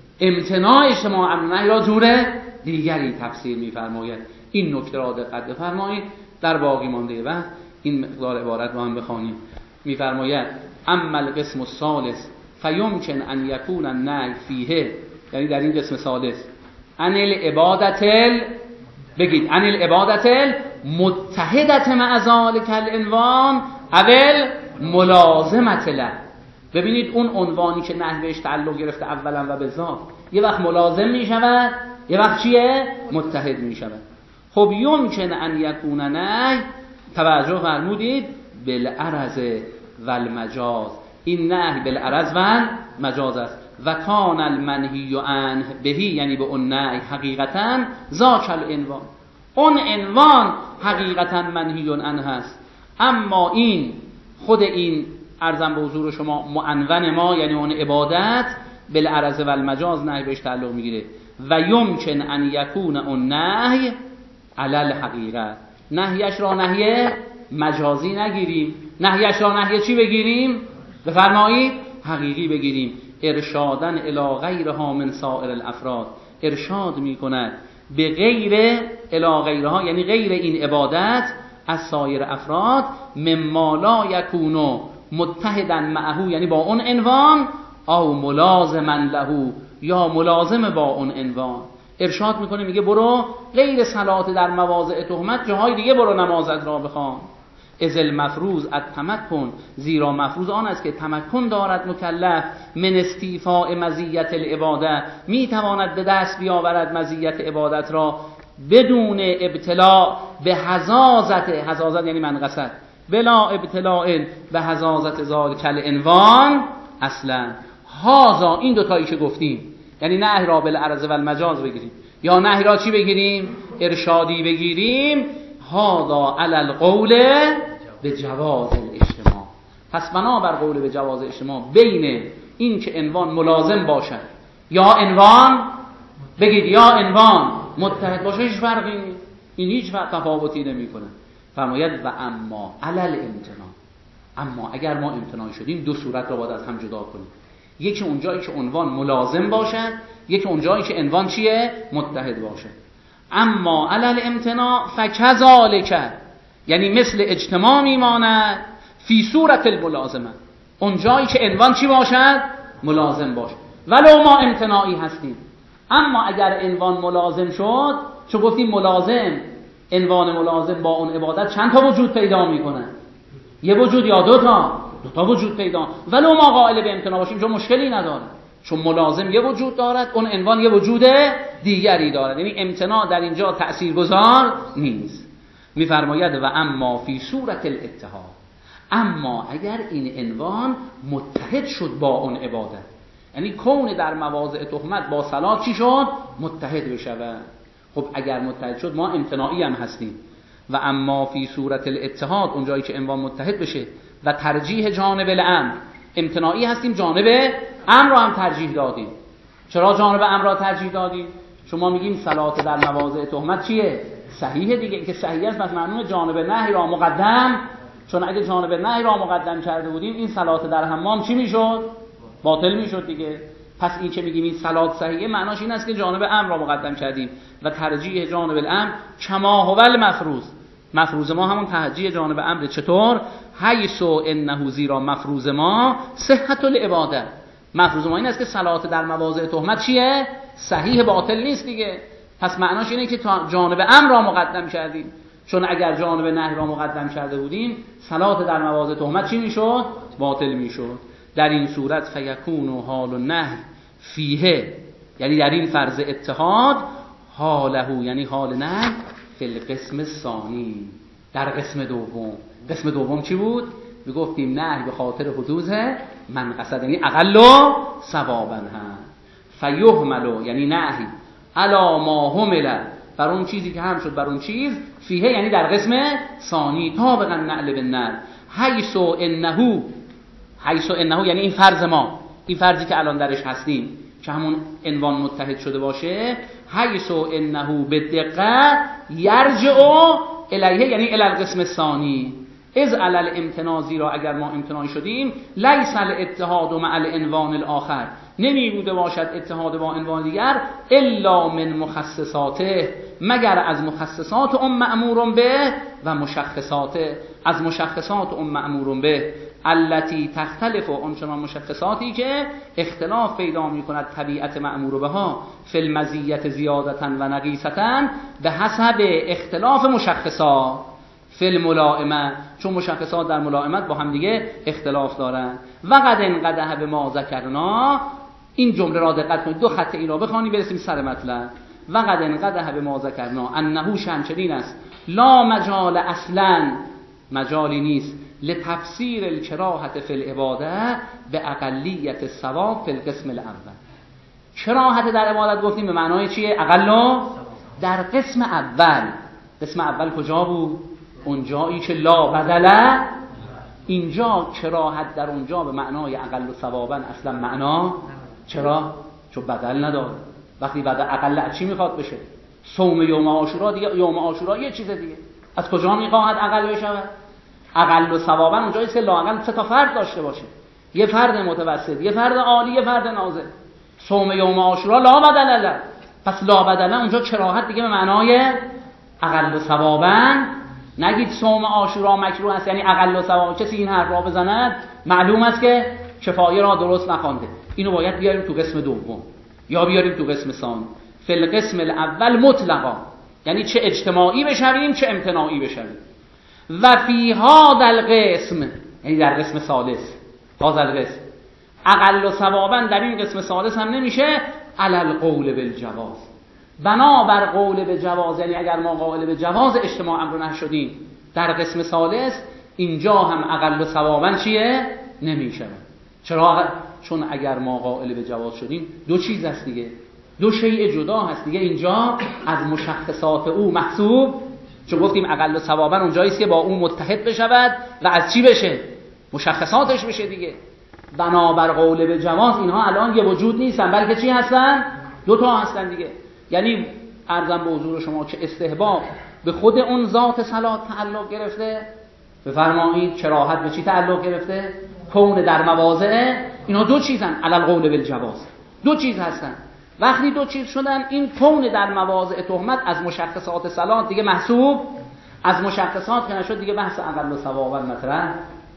امتناع اجتماع امر و نهی را جور دیگری تفسیر میفرماید. این نکته را دقت بفرمایید. در باقی مانده وقت این مقدار عبارت رو هم بخوانیم. میفرماید اما القسم الثالث فیمکن ان یکون النهی فیه، یعنی در این قسم ثالث، ان العبادت ال... بگید ان العبادت متحدت مع ذلک العنوان اول ملازمت له. ببینید اون عنوانی که نهی بهش تعلق گرفته اولا و به ذات یه وقت ملازم می شود، یه وقت چیه؟ متحد می شود. خب یمکن ان یکون نهی، توجه فرمودید، بالعرض و المجاز. این نهی بالعرض و مجاز است. و کان المنهی عنه بهی، یعنی به اون نهی حقیقتا ذاک العنوان، اون عنوان حقیقتا منهی عنه هست، اما این خود این عرضم به حضور شما معنون ما، یعنی اون عبادت بالعرض و المجاز نهی بهش تعلق میگیره و یمکن ان یکون اون نهی علی الحقیقه، نهیش را نهی مجازی نگیریم، نهیش را نهی چی بگیریم؟ بفرمایید حقیقی بگیریم. ارشادن الی غیرها من سائر الافراد، ارشاد میکند به غیر الی غیرها، یعنی غیر این عبادت از سایر افراد، مما لا یکونو متحدا معه، یعنی با اون عنوان، او ملازما له، یا ملازم با اون عنوان. ارشاد میکنه میگه برو غیر صلات در مواضع تهمت، جاهای دیگه برو نمازت را بخوان. از المفروض التمکن، زیرا مفروض آن است که تمکن دارد مکلف من استیفاء مزیت العباده، میتواند به دست بیاورد مزیت عبادت را بدون ابتلاء به حزازت، حزازت یعنی منقصت، بلا ابتلاء به حزازت ذالک العنوان اصلا. هازا، این دو تایی که گفتیم، یعنی نهی را بالعرض و المجاز بگیریم یا نهی را چی بگیریم؟ ارشادی بگیریم. هذا علی القول به جواز الاجتماع، پس بنابر قول به جواز اجتماع بین این که عنوان ملازم باشد یا عنوان بگید یا عنوان متحد باشه هیچ فرقی نیست، این هیچ تفاوتی نمیکنه. فرماید و اما علی الامتناع، اما اگر ما امتناع شدیم دو صورت را باید از هم جدا کنیم، یکی اونجایی که عنوان ملازم باشد، یکی اونجایی که عنوان چیه؟ متحد باشد. اما علی الامتناع فکذالک، یعنی مثل اجتماع میماند فی صورت الملازمه، اونجایی که عنوان چی باشد؟ ملازم باشد، ولو ما امتناعی هستیم. اما اگر عنوان ملازم شد، چون گفتیم ملازم، عنوان ملازم با اون عبادت چند تا وجود پیدا میکنه؟ یه وجود یا دو تا؟ دو تا وجود پیدا، ولو ما قائل به امتناع باشیم چون مشکلی نداره، چون ملازم یه وجود دارد، اون عنوان یه وجود دیگری دارد، یعنی امتناع در اینجا تأثیرگذار نیست. میفرماید و اما فی صورت الاتحاد، اما اگر این عنوان متحد شد با اون عبادت، یعنی کون در مواضع تهمت با صلات چی شد؟ متحد بشود. خب اگر متحد شد ما امتناعی هم هستیم. و اما فی صورت الاتحاد، اونجایی که عنوان متحد بشه و ترجیح جانب الامر، امتناعی هستیم، جانب امر را هم ترجیح دادیم. چرا جانب امر را ترجیح دادیم؟ شما میگیم صلات در مواضع تهمت چیه؟ صحیحه دیگه، که صحیح است، پس معنی جانب نهی را مقدم، چون اگه جانب نهی را مقدم کرده بودیم این صلات در حمام چی میشد؟ باطل میشد دیگه. پس این که میگیم این صلات صحیحه معناش این است که جانب امر را مقدم کردیم و ترجیح جانب الامر کما هو المفروض، مفروض ما همون ترجیح جانب امر. چطور؟ حیث انه، زیرا مفروض ما صحت العباده، مفروض ما این است که صلات در مواضع تهمت چیه؟ صحیح، باطل نیست دیگه. پس معناش اینه که جانب امر را مقدم کردیم، چون اگر جانب نهی را مقدم کرده بودیم صلات در مواضع تهمت چی میشد؟ باطل میشد. در این صورت فیکون حال النهی فیه، یعنی در این فرض اتحاد، حاله یعنی حال نهی فی القسم الثانی، در قسم دوم. قسم دوم چی بود؟ میگفتیم نهی به خاطر حدوث منقصد، یعنی اقل ثوابا هم، فیهمل یعنی نهی علا ما همل، بر اون چیزی که هم شد بر اون چیز، فیه یعنی در قسم ثانی، طابقا نعل بالنعل، حیث انه، حیث انه یعنی این فرض ما، این فرضی که الان درش هستیم که همون عنوان متحد شده باشه، حیث انه بدقه یرجع الیه یعنی الی القسم الثانی، از علی الامتناع، زیرا اگر ما امتناع شدیم، لیس الاتحاد مع العنوان الاخر، نمی بوده باشد اتحاد با عنوان دیگر، الا من مخصصاته، مگر از مخصصات ام مأمور به و مشخصاته، از مشخصات ام مأمور به، التي تختلف، آنچنان مشخصاتی که اختلاف پیدا می کند طبیعت مأمور بها، فی المزیت زیادتا و نقیصتا، به حسب اختلاف مشخصات، فی الملائمه، چون مشخصات در ملائمت با هم دیگه اختلاف دارن. و قد انقدح به ما ذکرنا، این جمله را دقت کنید، دو خط این را بخوانید برسیم سر مطلب. و قد انقدح به ما ذکرنا انه شمچنین است، لا مجال اصلا، مجالی نیست، لتفسیر الکراهت فی العباده به اقلیت ثواب فی القسم الاول. کراهت در عبادت گفتیم به معنای چیه؟ اقل در قسم اول. قسم اول کجا بود؟ اونجایی که لا بدله، اینجا کراهت در اونجا به معنای اقل ثوابا اصلا معنا، چرا؟ چون بدل نداره وقتی بعد اقل چی میخواد بشه؟ صوم یوم عاشورا دیگه، یوم عاشورا یه چیز دیگه. از کجا میخواهد اقل بشود؟ اقل و ثوابا اونجایی که لااقل سه تا فرد داشته باشه، یه فرد متوسط، یه فرد عالی، یه فرد نازل. صوم یوم عاشورا لا بدل له، پس لا بدل اونجا کراهت دیگه به معنای اقل و ثوابا. نگید صوم عاشورا مکروه است یعنی اقل و ثواب. کسی این حرف را بزند معلوم است که کفایه را درست نخوانده. اینو باید بیاریم تو قسم دوم یا بیاریم تو قسم ثانی. فی القسم الاول مطلقا، یعنی چه اجتماعی بشویم چه امتناعی بشویم. و فی هذا القسم، یعنی در قسم ثالث، هذا القسم اقل و ثوابا در این قسم ثالث هم نمیشه علی القول بالجواز. بنابر قول به جواز، یعنی اگر ما قائل به جواز اجتماع امر نشدیم در قسم ثالث، اینجا هم اقل و ثوابا چیه؟ نمیشه. چرا؟ چون اگر ما قائل به جواز شدیم دو چیز هست دیگه، دو شیء جدا هست دیگه. اینجا از مشخصات او محسوب، چون گفتیم اقل و ثوابا اونجایی است که با او متحد بشود و از چی بشه؟ مشخصاتش بشه دیگه. بنابر قول به جواز اینها الان یه وجود نیستن، بلکه چی هستن؟ دو تا هستن دیگه. یعنی عرضم به حضور شما که استحباب به خود اون ذات صلات تعلق گرفته، بفرمایید کراهت به چی تعلق گرفته؟ کون در مواضع. اینا دو چیزن علی القول بالجواز، دو چیز هستن. وقتی دو چیز شدن، این کون در مواضع تهمت از مشخصات صلات دیگه محسوب، از مشخصات که نشد دیگه بحث اقل و ثوابا مطرح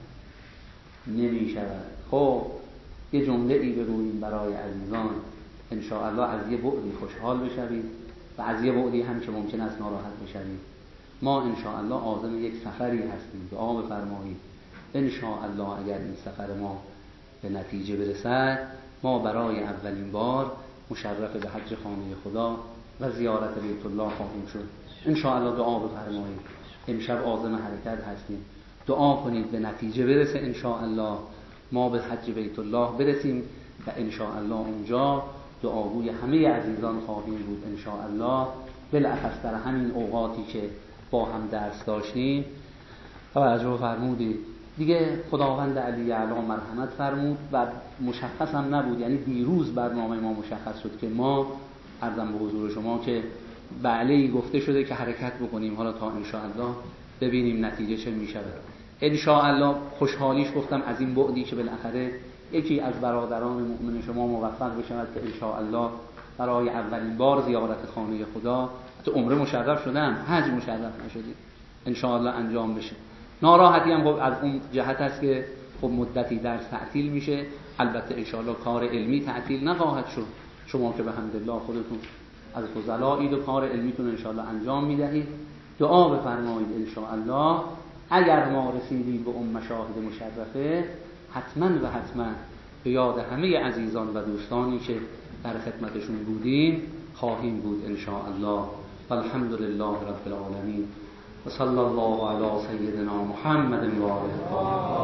نمی شود. خب یه جمله ای بگوییم برای عزیزان ان شاء الله از یه بعدی خوشحال بشوید و از یه بعدی هم که ممکن است ناراحت بشوید. ما ان شاء الله عازم یک سفری هستیم، دعا بفرمایید ان شاء الله اگر این سفر ما به نتیجه برسد، ما برای اولین بار مشرف به حج خانه خدا و زیارت بیت الله خواهیم شد. ان شاء الله دعا بفرمایید. امشب عازم حرکت هستیم، دعا کنید به نتیجه برسه ان شاء الله، ما به حج بیت الله برسیم و ان شاء الله اونجا دعاگوی همه عزیزان خواهیم بود ان شاء الله. بالاخص در همین اوقاتی که با هم درس داشتیم توجه فرمودید دیگه. خداوند علی اعلی مرحمت فرمود و مشخص هم نبود، یعنی دیروز برنامه ما مشخص شد که ما عرضم به حضور شما که بعلی گفته شده که حرکت بکنیم، حالا تا ان شاء الله ببینیم نتیجه چه میشه. ان شاء الله خوشحالیش گفتم از این بعدی که بالاخره یکی از برادران مؤمن شما موفق بشود که ان شاء الله برای اولین بار زیارت خانه خدا، تو عمره مشرف شدن، حج مشرف نشدی، ان شاء الله انجام بشه. ناراحتی هم از اون جهت است که خب مدتی درس تعطیل میشه. البته ان شاء الله کار علمی تعطیل نخواهد شد، شما که به حمدالله خودتون از فضلایید و کار علمیتون ان شاء الله انجام میدهید. دعا بفرمایید ان شاء الله اگر ما رسیدیم به اون مشاهد مشرفه، حتما و حتما به یاد همه عزیزان و دوستانی که در خدمتشون بودیم خواهیم بود ان شاء الله. والحمد لله رب العالمین و صلی الله علی سیدنا محمد و آله.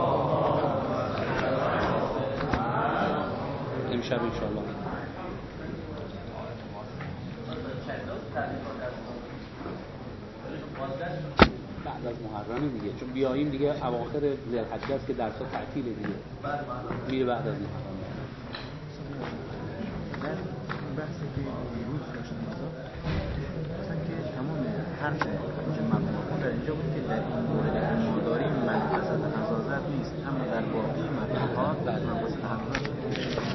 امشب ان شاء الله بعد از محرم دیگه، چون بیاییم دیگه اواخر ذوالحجه است که درس‌ها تعطیله دیگه، میره بعد از محرم. بحثی که دیروز داشتیم مثلا که تمام هر چه مفهوم در اینجا بود که در این مورد که ما داریم مبحث حضاضت نیست، اما در باقی مفاهیم مبحث حضاضت